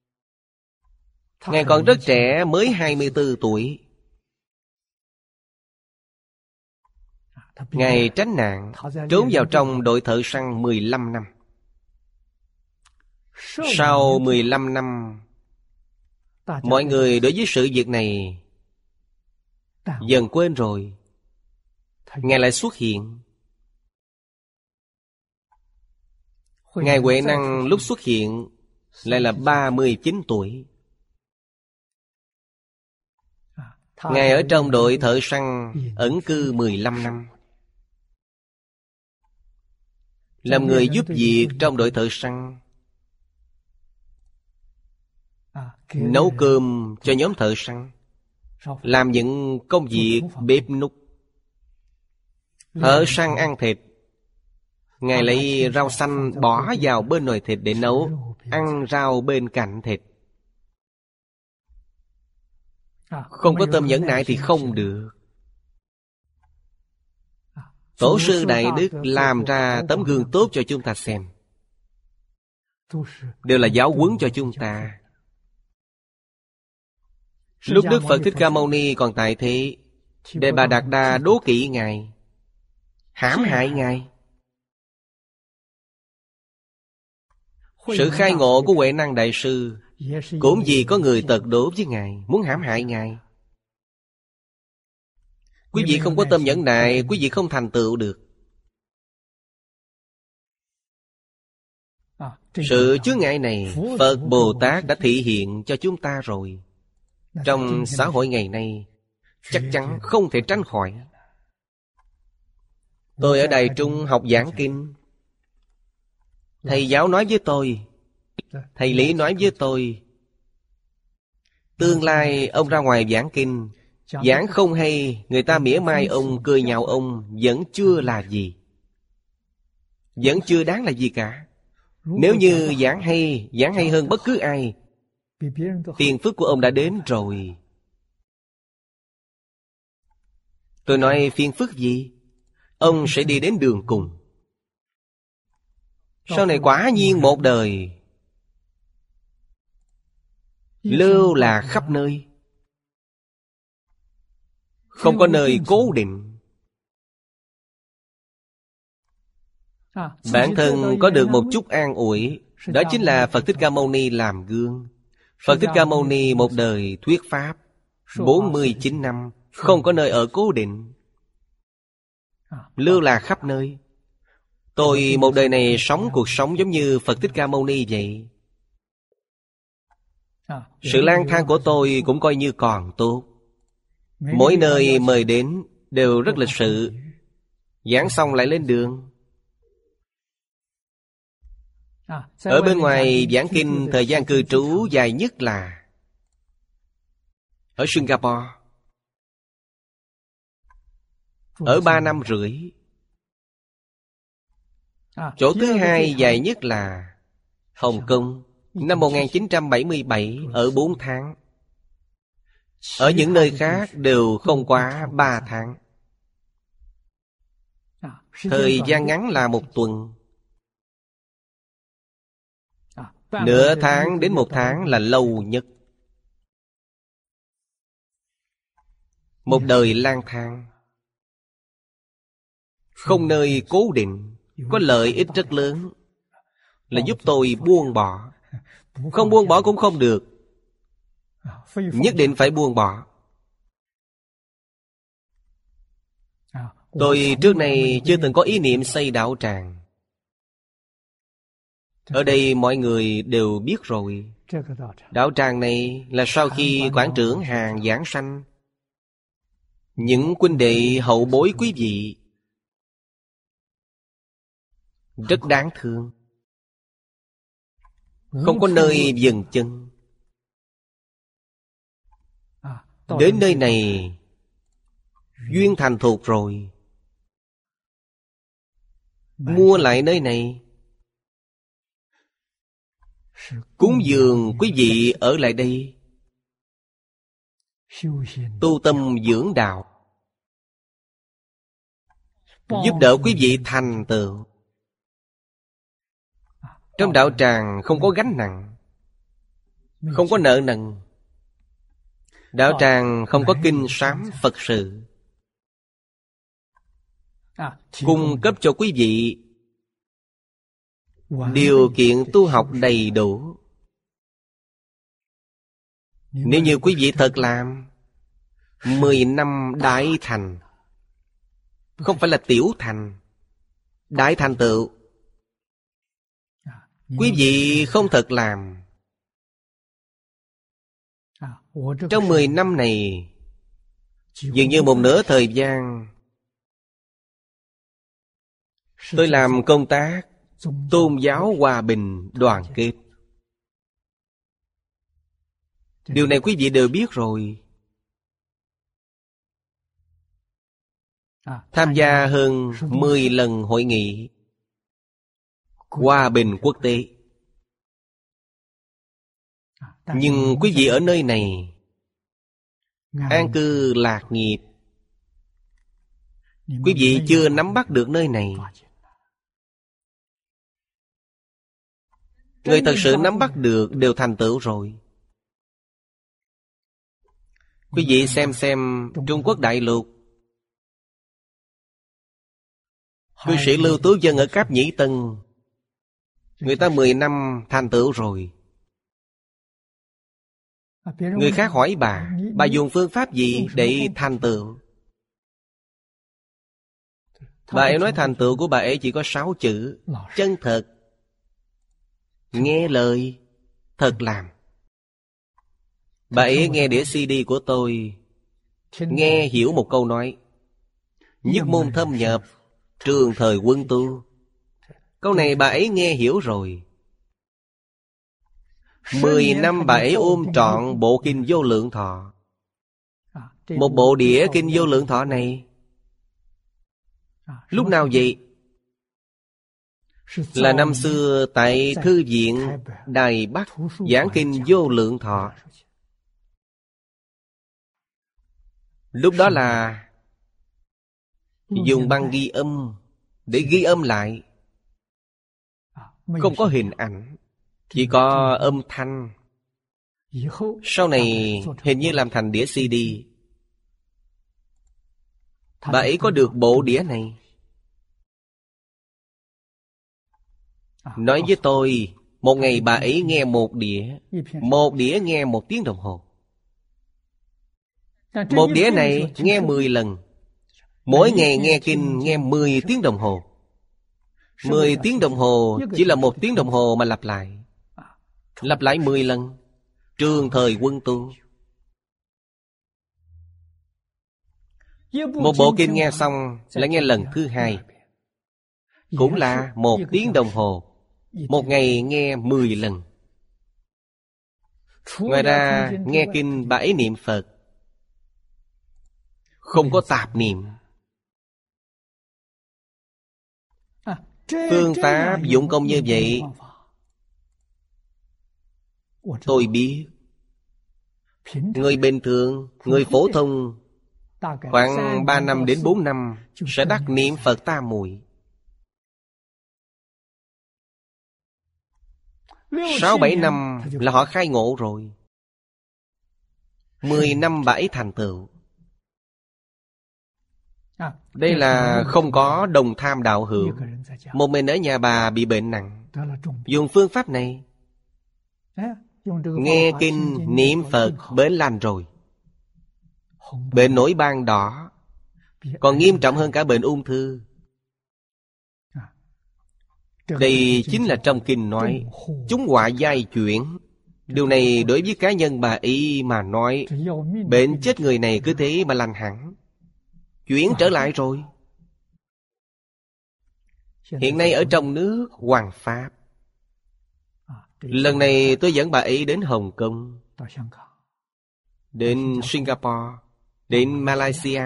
Ngài còn rất trẻ, mới 24 tuổi. Ngài tránh nạn, trốn vào trong đội thợ săn 15 năm. Sau 15 năm, mọi người đối với sự việc này dần quên rồi. Ngài lại xuất hiện. Ngài Huệ Năng lúc xuất hiện lại là 39 tuổi. Ngài ở trong đội thợ săn ẩn cư 15 năm. Làm người giúp việc trong đội thợ săn, nấu cơm cho nhóm thợ săn, làm những công việc bếp núc. Thợ săn ăn thịt, Ngài lấy rau xanh bỏ vào bên nồi thịt để nấu, ăn rau bên cạnh thịt. Không có tâm nhẫn nại thì không được. Tổ sư Đại Đức làm ra tấm gương tốt cho chúng ta xem, đều là giáo huấn cho chúng ta. Lúc Đức Phật Thích Ca Mâu Ni còn tại thế, Đề Bà Đạt Đa đố kỵ Ngài, hãm hại Ngài. Sự khai ngộ của Huệ Năng Đại Sư cũng vì có người tật đố với Ngài, muốn hãm hại Ngài. Quý vị không có tâm nhẫn nại, quý vị không thành tựu được. Sự chướng ngại này Phật Bồ Tát đã thị hiện cho chúng ta rồi. Trong xã hội ngày nay chắc chắn không thể tránh khỏi. Tôi ở Đài Trung học giảng kinh, thầy giáo nói với tôi, thầy Lý nói với tôi, tương lai ông ra ngoài giảng kinh, giảng không hay, người ta mỉa mai ông, cười nhạo ông, vẫn chưa là gì, vẫn chưa đáng là gì cả. Nếu như giảng hay hơn bất cứ ai, tiền phước của ông đã đến rồi. Tôi nói phiền phức gì? Ông sẽ đi đến đường cùng. Sau này quả nhiên một đời lưu là khắp nơi, không có nơi cố định. Bản thân có được một chút an ủi, đó chính là Phật Thích Ca Mâu Ni làm gương. Phật Thích Ca Mâu Ni một đời thuyết pháp 49 năm, không có nơi ở cố định, lưu lạc khắp nơi. Tôi một đời này sống cuộc sống giống như Phật Thích Ca Mâu Ni vậy. Sự lang thang của tôi cũng coi như còn tốt. Mỗi nơi mời đến đều rất lịch sự, giảng xong lại lên đường. Ở bên ngoài giảng kinh, thời gian cư trú dài nhất là ở Singapore, ở 3 năm rưỡi. Chỗ thứ hai dài nhất là Hồng Kông, năm 1977, ở 4 tháng. Ở những nơi khác đều không quá 3 tháng. Thời gian ngắn là 1 tuần. Nửa tháng đến 1 tháng là lâu nhất. Một đời lang thang, không nơi cố định, có lợi ích rất lớn, là giúp tôi buông bỏ. Không buông bỏ cũng không được, nhất định phải buông bỏ. Tôi trước này chưa từng có ý niệm xây đạo tràng. Ở đây mọi người đều biết rồi. Đạo tràng này là sau khi Quảng trưởng Hàn giảng sanh, những huynh đệ hậu bối quý vị rất đáng thương, không có nơi dừng chân. Đến nơi này duyên thành thục rồi, mua lại nơi này, cúng dường quý vị ở lại đây, tu tâm dưỡng đạo, giúp đỡ quý vị thành tựu. Trong đạo tràng không có gánh nặng, không có nợ nần. Đạo tràng không có kinh sám Phật sự, cung cấp cho quý vị điều kiện tu học đầy đủ. Nếu như quý vị thật làm 10 năm đại thành, không phải là tiểu thành, đại thành tựu. Quý vị không thật làm, trong 10 năm này Dường như một nửa thời gian tôi làm công tác tôn giáo hòa bình đoàn kết. Điều này quý vị đều biết rồi. Tham gia hơn 10 lần hội nghị hòa bình quốc tế. Nhưng quý vị ở nơi này an cư lạc nghiệp, quý vị chưa nắm bắt được nơi này. Người thật sự nắm bắt được đều thành tựu rồi. Quý vị xem Trung Quốc đại lục, cư sĩ Lưu Tú Vân ở Cáp Nhĩ Tân, người ta 10 năm thành tựu rồi. Người khác hỏi bà dùng phương pháp gì để thành tựu? Bà ấy nói thành tựu của bà ấy chỉ có 6 chữ: chân thật, nghe lời, thật làm. Bà ấy nghe đĩa CD của tôi, nghe hiểu một câu nói: nhất môn thâm nhập, trường thời quân tu. Câu này bà ấy nghe hiểu rồi. 10 năm bà ấy ôm trọn bộ Kinh Vô Lượng Thọ. Một bộ đĩa Kinh Vô Lượng Thọ này lúc nào vậy? Là năm xưa tại Thư viện Đài Bắc giảng Kinh Vô Lượng Thọ. Lúc đó là dùng băng ghi âm để ghi âm lại. Không có hình ảnh, chỉ có âm thanh. Sau này hình như làm thành đĩa CD. Bà ấy có được bộ đĩa này. Nói với tôi, một ngày bà ấy nghe một đĩa nghe 1 tiếng đồng hồ. Một đĩa này nghe 10 lần. Mỗi ngày nghe kinh nghe 10 tiếng đồng hồ. 10 tiếng đồng hồ chỉ là 1 tiếng đồng hồ mà lặp lại. Lặp lại 10 lần. Trường thời quân tu. Một bộ kinh nghe xong lại nghe lần thứ 2, cũng là 1 tiếng đồng hồ. Một ngày nghe 10 lần. Ngoài ra nghe kinh 7 niệm Phật, không có tạp niệm. Phương pháp dụng công như vậy tôi biết. Người bình thường, người phổ thông khoảng 3 năm đến 4 năm sẽ đắc niệm Phật tam muội. 6-7 năm là họ khai ngộ rồi. 10 năm 7 thành tựu. Đây là không có đồng tham đạo hữu. Một mình ở nhà bà bị bệnh nặng, dùng phương pháp này nghe kinh niệm Phật bệnh lành rồi. Bệnh nổi ban đỏ còn nghiêm trọng hơn cả bệnh ung thư. Đây chính là trong kinh nói chúng họa giai chuyển. Điều này đối với cá nhân bà y mà nói, bệnh chết người này cứ thế mà lành hẳn, chuyển trở lại rồi. Hiện nay ở trong nước hoằng pháp. Lần này tôi dẫn bà ấy đến Hồng Kông, đến Singapore, đến Malaysia,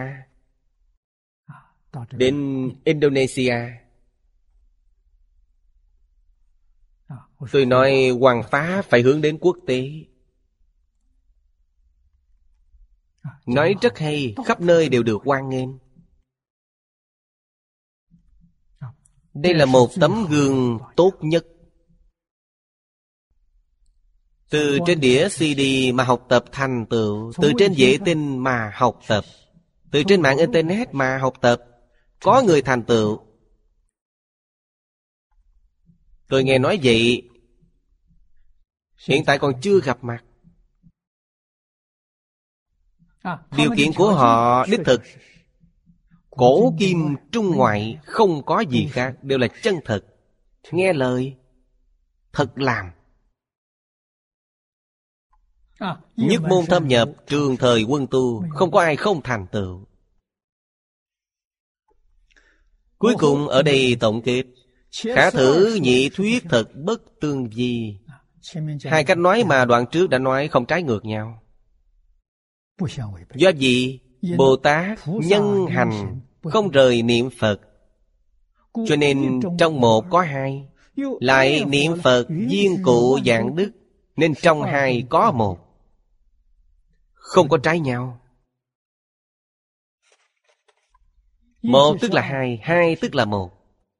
đến Indonesia. Tôi nói hoằng pháp phải hướng đến quốc tế. Nói rất hay, khắp nơi đều được hoan nghênh. Đây là một tấm gương tốt nhất. Từ trên đĩa CD mà học tập thành tựu, từ trên vệ tinh mà học tập, từ trên mạng Internet mà học tập, có người thành tựu. Tôi nghe nói vậy, hiện tại còn chưa gặp mặt. Điều kiện của họ đích thực cổ kim trung ngoại, không có gì khác, đều là chân thật, nghe lời, thật làm. Nhất môn thâm nhập, trường thời quân tu, không có ai không thành tựu. Cuối cùng ở đây tổng kết: khả thử nhị thuyết thật bất tương vi. Hai cách nói mà đoạn trước đã nói không trái ngược nhau. Do gì? Bồ Tát nhân hành không rời niệm Phật, cho nên trong một có hai. Lại niệm Phật viên cụ dạng đức, nên trong hai có một, không có trái nhau. Một tức là hai, hai tức là một.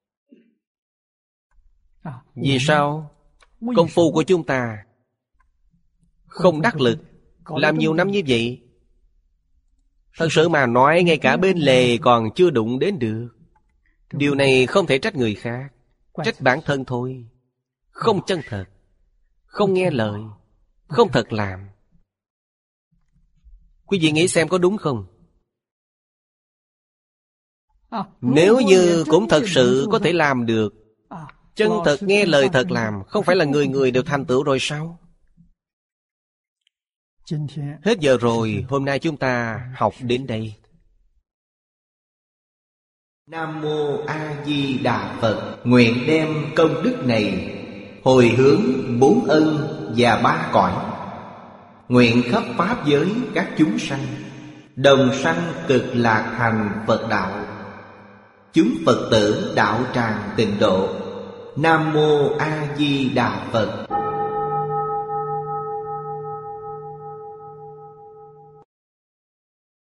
Vì sao? Công phu của chúng ta không đắc lực, làm nhiều năm như vậy, thật sự mà nói ngay cả bên lề còn chưa đụng đến được. Điều này không thể trách người khác, trách bản thân thôi. Không chân thật, không nghe lời, không thật làm. Quý vị nghĩ xem có đúng không? Nếu như cũng thật sự có thể làm được, chân thật nghe lời thật làm, không phải là người người đều thành tựu rồi sao? Hết giờ rồi, hôm nay chúng ta học đến đây. Nam Mô A Di Đà Phật. Nguyện đem công đức này hồi hướng bốn ân và ba cõi. Nguyện khắp pháp giới các chúng sanh đồng sanh cực lạc thành Phật đạo. Chúng Phật tử đạo tràng tịnh độ. Nam Mô A Di Đà Phật.